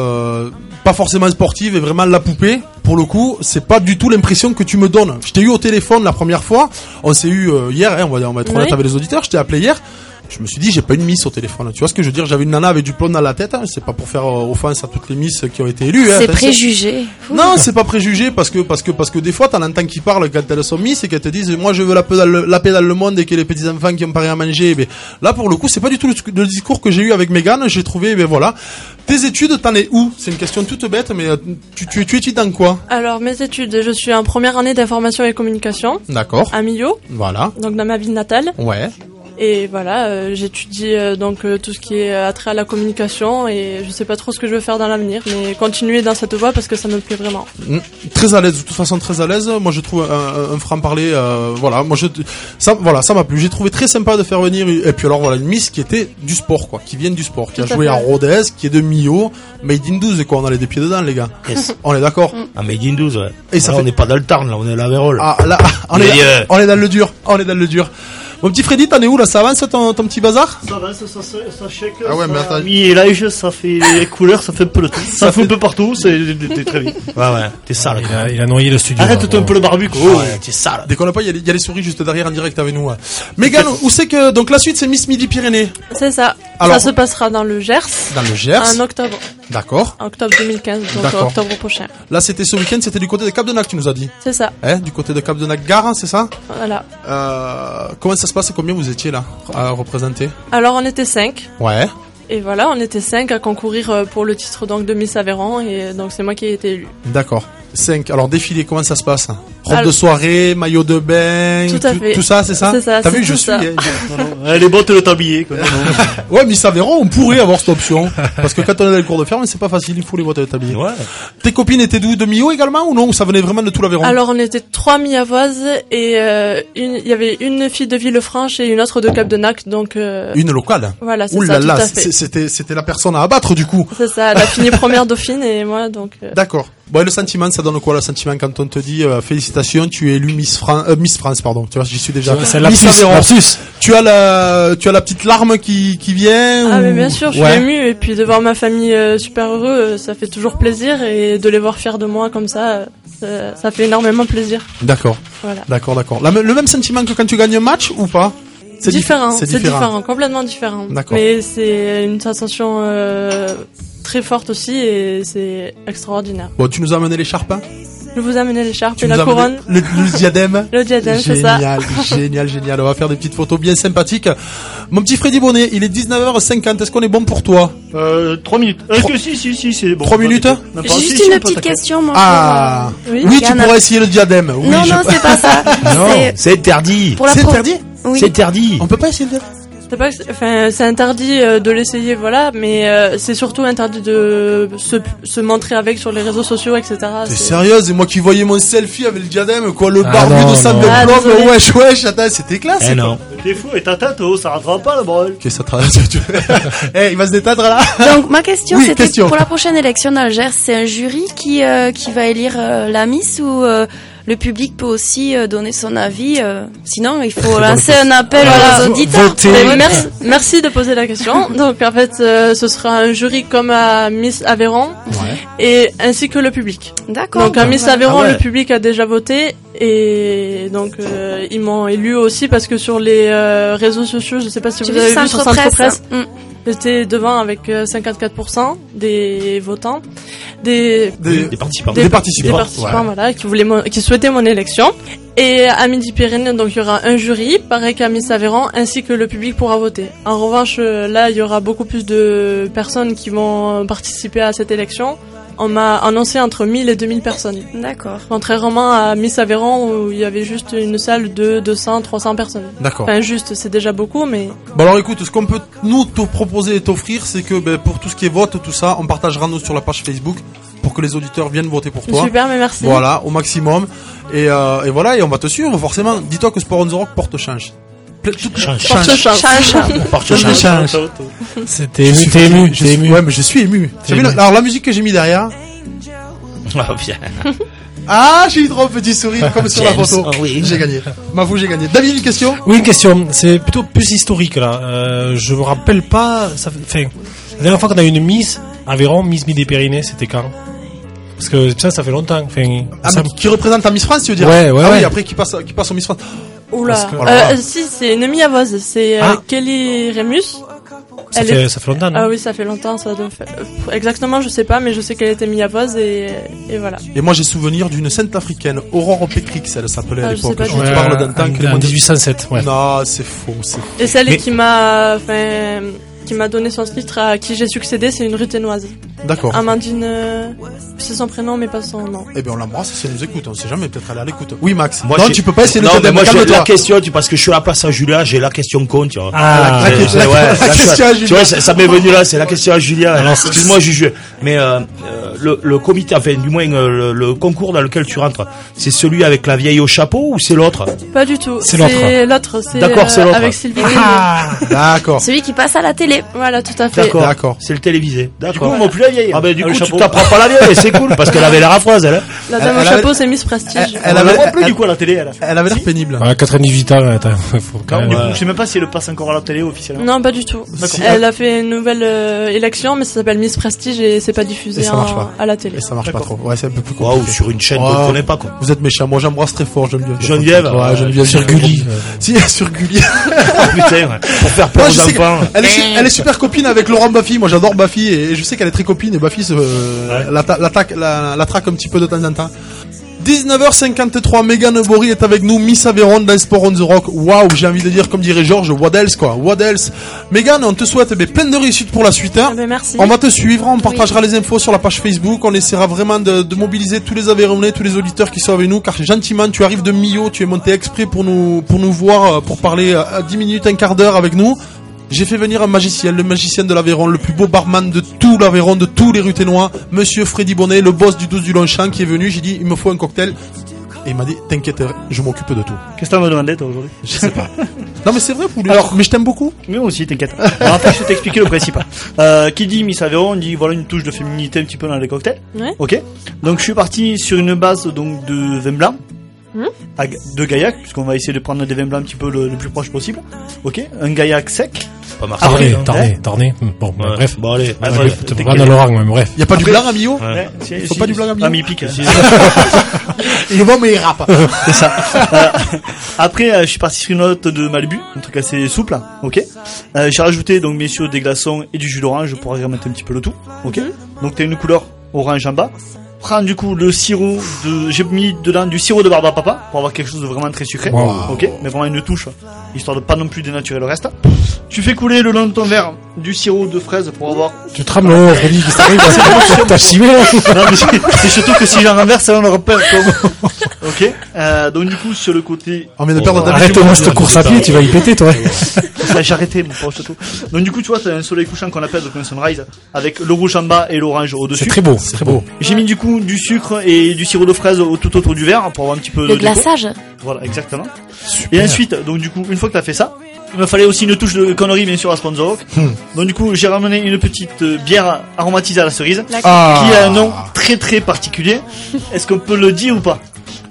pas forcément sportive et vraiment la poupée. Pour le coup, c'est pas du tout l'impression que tu me donnes. Je t'ai eu au téléphone la première fois. On s'est eu hier, on va être honnête avec les auditeurs. Je t'ai appelé hier. Je me suis dit, j'ai pas une Miss au téléphone. Tu vois ce que je veux dire? J'avais une nana avec du plomb dans la tête. C'est pas pour faire offense à toutes les Miss qui ont été élues. C'est préjugé. Non, c'est pas préjugé parce que des fois, t'en entends qui parlent quand elles sont Miss et qu'elles te disent, moi, je veux la paix dans le monde et que les petits enfants qui ont pas rien à manger. Mais là, pour le coup, c'est pas du tout le discours que j'ai eu avec Mégane. J'ai trouvé, voilà. Tes études, t'en es où? C'est une question toute bête, mais tu étudies dans quoi? Alors, mes études, je suis en première année d'information et communication. D'accord. À Millau. Voilà. Donc, dans ma ville natale. Ouais. Et voilà, j'étudie donc tout ce qui est attrait à la communication et je sais pas trop ce que je veux faire dans l'avenir, mais continuer dans cette voie parce que ça me plaît vraiment. Très à l'aise, de toute façon très à l'aise. Moi je trouve un franc-parler, voilà. Moi ça m'a plu. J'ai trouvé très sympa de faire venir et puis alors voilà une Miss qui était du sport quoi, qui vient du sport, qui a joué à Rodez, qui est de Millau, Made in 12 et quoi, on a les deux pieds dedans les gars. Yes. On est d'accord. Ah Made in 12 ouais. Et ça on n'est pas dans le Tarn là, on est à l'Aveyron. Ah là, on est dans le dur, Mon petit Freddy, t'en es où là? Ça avance ton petit bazar? Ça avance, ça chèque. Ah ouais, mais attends. Mi et l'âge, ça fait les couleurs, ça fait un peu le tout. Ça fait un peu partout, t'es très vite. Ouais, t'es sale. Il a noyé le studio. Arrête-toi un peu le barbu, quoi. Ouais, t'es sale. Déconne pas, il y a les souris juste derrière en direct avec nous. Mégane, où c'est que, donc la suite c'est Miss Midi-Pyrénées? C'est ça. Alors, ça se passera dans le Gers. Dans le Gers. En octobre. D'accord. En octobre 2015, donc octobre prochain. Là, c'était ce week-end, c'était du côté de Cap-de-Nac, tu nous as dit. C'est ça. Du côté de Cap-de-Nac-Gare, c'est ça? Voilà. Comment ça se passe et combien vous étiez là à représenter? Alors, on était 5. Ouais. Et voilà, on était 5 à concourir pour le titre donc de Miss Aveyron, et donc c'est moi qui ai été élue. D'accord. 5. Alors, défilé, comment ça se passe? Robe de soirée, maillot de bain, tout ça, c'est ça? C'est ça. T'as vu, je ça. suis. Les bottes le tablier. Ouais, Miss Aveyron, on pourrait avoir cette option. Parce que quand on est dans le cours de ferme, c'est pas facile, il faut les bottes de tablier. Ouais. Tes copines étaient d'où? De Millau également ou non? Ou ça venait vraiment de tout l'Aveyron? Alors, on était 3 Miavoises et il y avait une fille de Villefranche et une autre de Cap-de-Nac, donc. Une locale. Voilà, c'est ouh ça. Là, tout à fait. c'était la personne à abattre du coup. C'est ça. Elle a fini première dauphine et moi donc. D'accord. Bon, et le sentiment, ça donne quoi le sentiment quand on te dit félicitations, tu es élu Miss France, pardon. Tu vois, j'y suis déjà. C'est Miss Aveyron. Tu as la petite larme qui vient. Ah mais bien sûr, je suis émue et puis de voir ma famille super heureux, ça fait toujours plaisir et de les voir fiers de moi comme ça fait énormément plaisir. D'accord. Voilà. D'accord. Le même sentiment que quand tu gagnes un match ou pas? C'est différent, complètement différent. D'accord. Mais c'est une sensation très forte aussi et c'est extraordinaire. Bon, tu nous as amené l'écharpe, hein? Je vous ai amené l'écharpe et la couronne. Le diadème. Le diadème, c'est ça. Génial. On va faire des petites photos bien sympathiques. Mon petit Freddy Bonnet, il est 19h50. Est-ce qu'on est bon pour toi? 3 minutes. Si, c'est bon. 3 minutes? J'ai juste une petite question, moi. Ah. Oui, tu pourrais essayer le diadème. Oui, non, c'est pas ça. Non, c'est interdit. C'est interdit? Oui. C'est interdit. On peut pas essayer le diadème? C'est interdit de l'essayer, voilà, mais c'est surtout interdit de se montrer avec sur les réseaux sociaux, etc. T'es sérieuse? Et moi qui voyais mon selfie avec le diadème, quoi, le barbu de Sam de Plomb, wesh, attends, c'était classe. Eh non. T'es fou, et ta tête, ça rentrera pas, le bordel. Qu'est-ce que ça traverse? Il va se détendre, là. Donc, ma question, c'était pour la prochaine élection d'Alger, c'est un jury qui va élire la Miss ou, le public peut aussi donner son avis. Sinon, il faut lancer un appel aux auditeurs. Merci de poser la question. Donc, en fait, ce sera un jury comme à Miss Aveyron, et ainsi que le public. D'accord. Donc, à Miss Aveyron, le public a déjà voté, et donc ils m'ont élu aussi parce que sur les réseaux sociaux, je sais pas si vous avez vu sur Centre Presse. J'étais devant avec 54% des votants, des participants. Des participants, voilà, qui souhaitaient mon élection. Et à Midi-Pyrénées, donc il y aura un jury, pareil qu'à Miss Aveyron, ainsi que le public pourra voter. En revanche, là, il y aura beaucoup plus de personnes qui vont participer à cette élection. On m'a annoncé entre 1000 et 2000 personnes. D'accord. Contrairement à Miss Aveyron où il y avait juste une salle de 200, 300 personnes. D'accord. Enfin, juste, c'est déjà beaucoup, mais... Bon, alors écoute, ce qu'on peut nous te proposer et t'offrir, c'est que pour tout ce qui est vote, tout ça, on partagera nous sur la page Facebook pour que les auditeurs viennent voter pour toi. Super, mais merci. Voilà, au maximum. Et voilà, et on va te suivre, forcément. Dis-toi que Sport on the Rock porte chance. C'était ému. T'es ému. Ouais, mais je suis ému. Alors la musique que j'ai mis derrière. Ah bien. Ah, j'ai eu trop un petit sourire comme sur la photo. Oui. J'ai gagné. M'avoue, j'ai gagné. David, une question? Oui, une question. C'est plutôt plus historique là. Je me rappelle pas. La dernière fois qu'on a eu une Miss Aveyron, Miss Midi-Pyrénées, c'était quand? Parce que ça fait longtemps. Qui représente la Miss France, tu veux dire? Ouais. Oui, après qui passe au Miss France. Oula. Si, c'est une Miavoise. C'est Kelly Remus. Ça fait longtemps, non? Ah oui, ça fait longtemps, ça doit faire... Exactement, je sais pas, mais je sais qu'elle était Miavoise et voilà. Et moi, j'ai souvenir d'une sainte africaine, Aurore Pécrix, elle s'appelait à l'époque. Je parle d'un temps en 1807, ouais. Non, c'est faux. Et celle qui m'a donné son titre, à qui j'ai succédé, c'est une Ruténoise. D'accord. Amandine, c'est son prénom, mais pas son nom. Eh bien, on l'embrasse si elle nous écoute. On sait jamais, peut-être elle est à l'écoute. Oui, Max. Moi, non, tu peux pas essayer de te mais moi, j'ai la question, parce que je suis à la place à Julia, j'ai la question con, tu vois. La question à Julia. Tu vois, ça m'est venu là, c'est la question à Julia. Alors, excuse-moi, Juju. Mais, le comité, enfin, du moins, le concours dans lequel tu rentres, c'est celui avec la vieille au chapeau ou c'est l'autre? Pas du tout. C'est l'autre. D'accord, c'est l'autre. Avec Sylvie. D'accord. Celui qui passe à la télé. Voilà, tout à fait. D'accord. C'est le télévisé. D'accord. Du coup, on plus la vieille. Ah, ben, du coup, tu t'apprends pas la vieille, c'est cool, parce qu'elle avait l'air affreuse, elle. La dame au chapeau, c'est Miss Prestige. Elle avait plus du coup à la télé, elle. Elle avait l'air pénible. Ouais, 98 ans, attends, faut quand même. Du coup, je sais même pas si elle passe encore à la télé officiellement. Non, pas du tout. D'accord. Elle a fait une nouvelle élection, mais ça s'appelle Miss Prestige et c'est pas diffusé Et ça marche pas. à la télé. Et ça marche pas trop. Ouais, c'est un peu plus Waouh, compliqué. sur une chaîne qu'on connaît pas, quoi. Vous êtes méchant. Moi, j'embrasse très fort Geneviève. Geneviève. Ouais, Geneviève. Sur Gulli. Si, sur Gulli. Putain, ouais. Pour faire peur Ouais, aux je sais enfants. elle est super copine avec Laurent Baffy. Moi, j'adore Baffy et je sais qu'elle est très copine et Baffy la traque un petit peu de temps en temps. 19h53, Mégane Bory est avec nous, Miss Aveyron dans Sport on the Rock. Waouh, j'ai envie de dire, comme dirait Georges, what else quoi, what else. Mégane, on te souhaite plein de réussite pour la suite. Hein. Merci. On va te suivre, on partagera les infos sur la page Facebook, on essaiera vraiment de mobiliser tous les Aveyronnais, tous les auditeurs qui sont avec nous, car gentiment, tu arrives de Millau, tu es monté exprès pour nous voir, pour parler à 10 minutes, un quart d'heure avec nous. J'ai fait venir un magicien, le magicien de l'Aveyron, le plus beau barman de tout l'Aveyron, de tous les Ruténois, Monsieur Freddy Bonnet, le boss du 12 du Longchamp, qui est venu. J'ai dit, il me faut un cocktail. Et il m'a dit, t'inquiète, je m'occupe de tout. Qu'est-ce que t'as me demandé toi aujourd'hui? Je sais pas. Non mais c'est vrai, Poulet. Alors, mais je t'aime beaucoup. Mais moi aussi, t'inquiète. Alors après, je vais t'expliquer le principe. Qui dit Miss Aveyron, dit voilà une touche de féminité un petit peu dans les cocktails. Ouais. Ok. Donc je suis parti sur une base donc de vin blanc. De Gaillac, puisqu'on va essayer de prendre des vins blancs un petit peu le plus proche possible. Ok. Un Gaillac sec. Pas marqué. Tarné. Bon, Ouais. bref. Bon, allez. T'es pas dans l'orange, mais bref. Y a pas du blanc à Millau? Ouais. Faut pas du blanc à Millau. Ah, mais il pique. Il est bon mais il rappe. C'est ça. Après, je suis parti sur une note de Malibu, un truc assez souple, ok. J'ai rajouté donc bien sûr des glaçons et du jus d'orange pour agrémenter un petit peu le tout, ok. Donc t'as une couleur orange en bas. Prends du coup le sirop j'ai mis dedans du sirop de barbe à papa pour avoir quelque chose de vraiment très sucré, ok, mais vraiment une touche, histoire de pas non plus dénaturer le reste. Tu fais couler le long de ton verre du sirop de fraise pour avoir. Tu trembles, Freddy, qu'est-ce qui t'arrive? T'as chimé là? Non, mais c'est surtout que si j'en renverse, ça on le repère comme. Ok. Donc du coup sur le côté. On vient de perdre Arrête-moi cette course à pied, tu vas y péter toi. Ça, j'ai arrêté mon pauvre château. Donc du coup tu vois t'as un soleil couchant qu'on appelle donc un sunrise avec le rouge en bas et l'orange au dessus. C'est très beau, c'est très beau. J'ai mis du coup du sucre et du sirop de fraise tout autour du verre pour avoir un petit peu Le de déco. glaçage. Voilà, exactement. Et ensuite, donc du coup, une fois que t'as fait ça, il me fallait aussi une touche de connerie bien sûr à Sport on the Rock. Donc du coup, j'ai ramené une petite bière aromatisée à la cerise qui a un nom très très particulier. Est-ce qu'on peut le dire ou pas?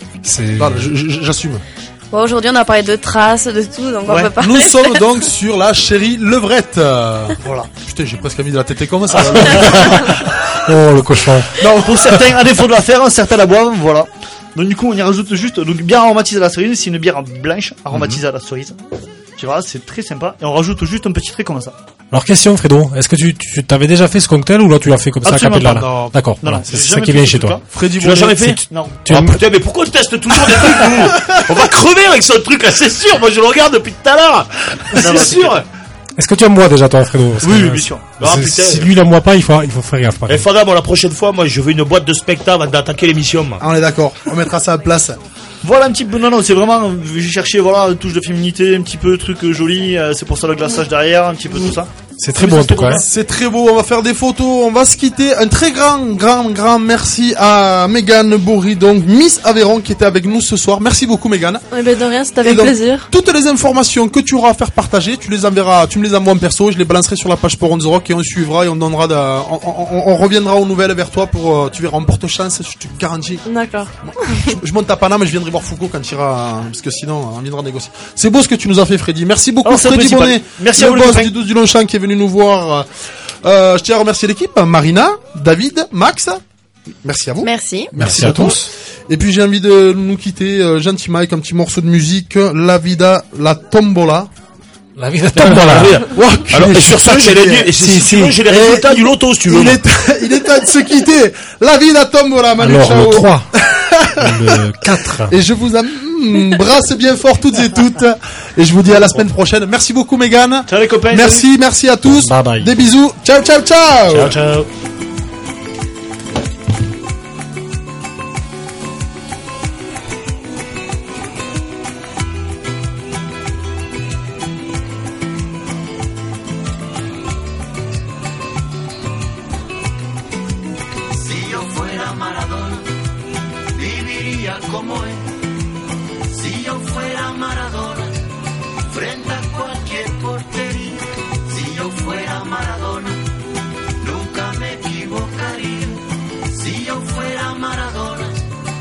J'assume. Bon, aujourd'hui, on a parlé de traces, de tout, donc on peut parler. Nous sommes donc sur la chérie levrette. Voilà. Putain, j'ai presque mis de la tête comme ça. Oh, le cochon. Non, pour certains, à défaut de la faire, certains la boivent, voilà. Donc du coup, on y rajoute juste donc bière aromatisée à la cerise, c'est une bière blanche aromatisée à la cerise. Tu vois, c'est très sympa. Et on rajoute juste un petit trait comme ça. Alors question Fredo, est-ce que tu t'avais déjà fait ce cocktail ou là tu l'as fait comme ça à Absolument capella là? D'accord, non, voilà, non, c'est j'ai ça jamais qui fait vient ce chez toi. truc-là. Freddy, Tu l'as jamais fait? Non. Ah putain, mais pourquoi tu testes toujours des trucs, nous? On va crever avec ce truc là, c'est sûr. Moi je le regarde depuis tout à l'heure. C'est sûr. Est-ce que tu aimes moi déjà toi Fredo? Parce Oui, que, bien sûr. Ah, putain. Si lui il aime moi pas, il faut faire gaffe. par Et contre. Fada, moi la prochaine fois, moi je veux une boîte de spectacle avant d'attaquer l'émission. moi. Ah, on est d'accord. On mettra ça à place. Voilà un petit peu, non, c'est vraiment, j'ai cherché, voilà, une touche de féminité, un petit peu truc joli, c'est pour ça le glaçage derrière, un petit peu tout ça. C'est très beau en tout cas. hein. C'est très beau, on va faire des photos, on va se quitter. Un très grand merci à Mégane Bory, donc Miss Aveyron qui était avec nous ce soir. Merci beaucoup Mégane. Eh ben de rien, c'était avec Et donc, plaisir. Toutes les informations que tu auras à faire partager, tu les enverras, tu me les envoies en perso, je les balancerai sur la page Sport on the Rock et on suivra et on donnera on reviendra aux nouvelles vers toi pour, tu verras, on porte chance, je te garantis. D'accord. Je monte à Paname et je viendrai voir Foucault quand il ira, parce que sinon, on viendra négocier. C'est beau ce que tu nous as fait, Freddy. Merci beaucoup, Alors, c'est Freddy principal. Bonnet. Merci à le vous, les boss copains. du 12 du Longchamp qui est venu nous voir. Je tiens à remercier l'équipe, Marina, David, Max. Merci à vous. Merci. Merci à tous. Et puis j'ai envie de nous quitter gentiment avec un petit morceau de musique, La Vida, la Tombola. La vie tombe dans la Alors, et sur ça, j'allais dire, et si tu veux, j'ai les résultats du loto, si tu veux. Il est temps de se quitter. La Vida Tombola, Manu Alors Chao. le 3, le 4. Et je vous embrasse bien fort toutes et toutes. Et je vous dis à la semaine prochaine. Merci beaucoup Mégane. Ciao les copains. Merci à tous. Bye bye. Des bisous. Ciao. Ciao, ciao. Si yo fuera Maradona, viviría como él. Si yo fuera Maradona, frente a cualquier portería. Si yo fuera Maradona, nunca me equivocaría. Si yo fuera Maradona,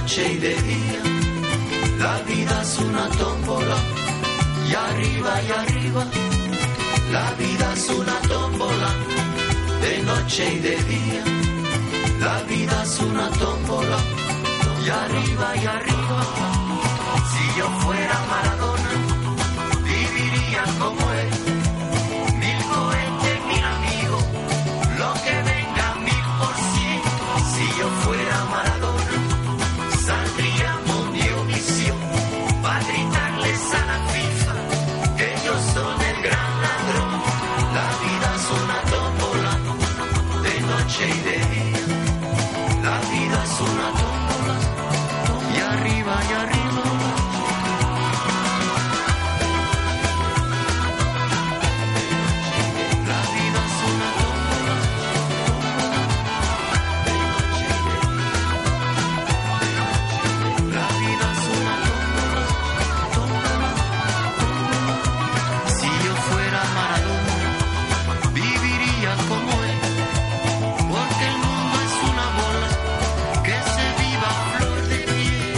noche y de día. La vida es una tómbola, y arriba, la vida es una tómbola, de noche y de día. La vida es una tómbola, y arriba, si yo fuera Maradona, viviría como él. Mil cohetes, mil amigos, lo que venga 1000%. Si yo fuera Maradona, saldría Mundiovisión para gritarles a la FIFA que ellos son el gran ladrón. La vida es una tómbola, de noche y de día. La vida es una tómbola, y arriba, la vida es una tómbola, la vida es una tómbola. Si yo fuera Maradona, viviría como él, porque el mundo es una bola que se viva a flor de piel.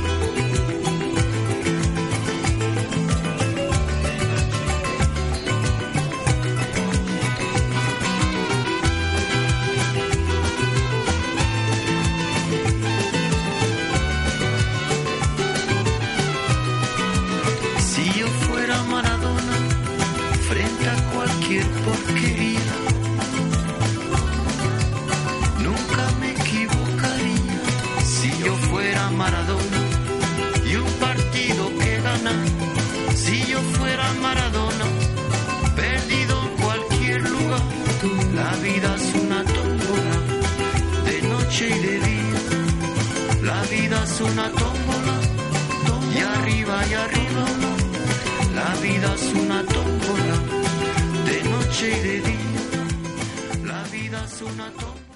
Si yo fuera Maradona, frente a cualquier porquería, nunca me equivocaría. Si yo fuera Maradona y un partido que gana, si yo fuera Maradona, perdido en cualquier lugar. La vida es una tómbola, de noche y de día. La vida es una tómbola, y arriba, la vida es una tómbola, de noche y de día. La vida es una tómbola.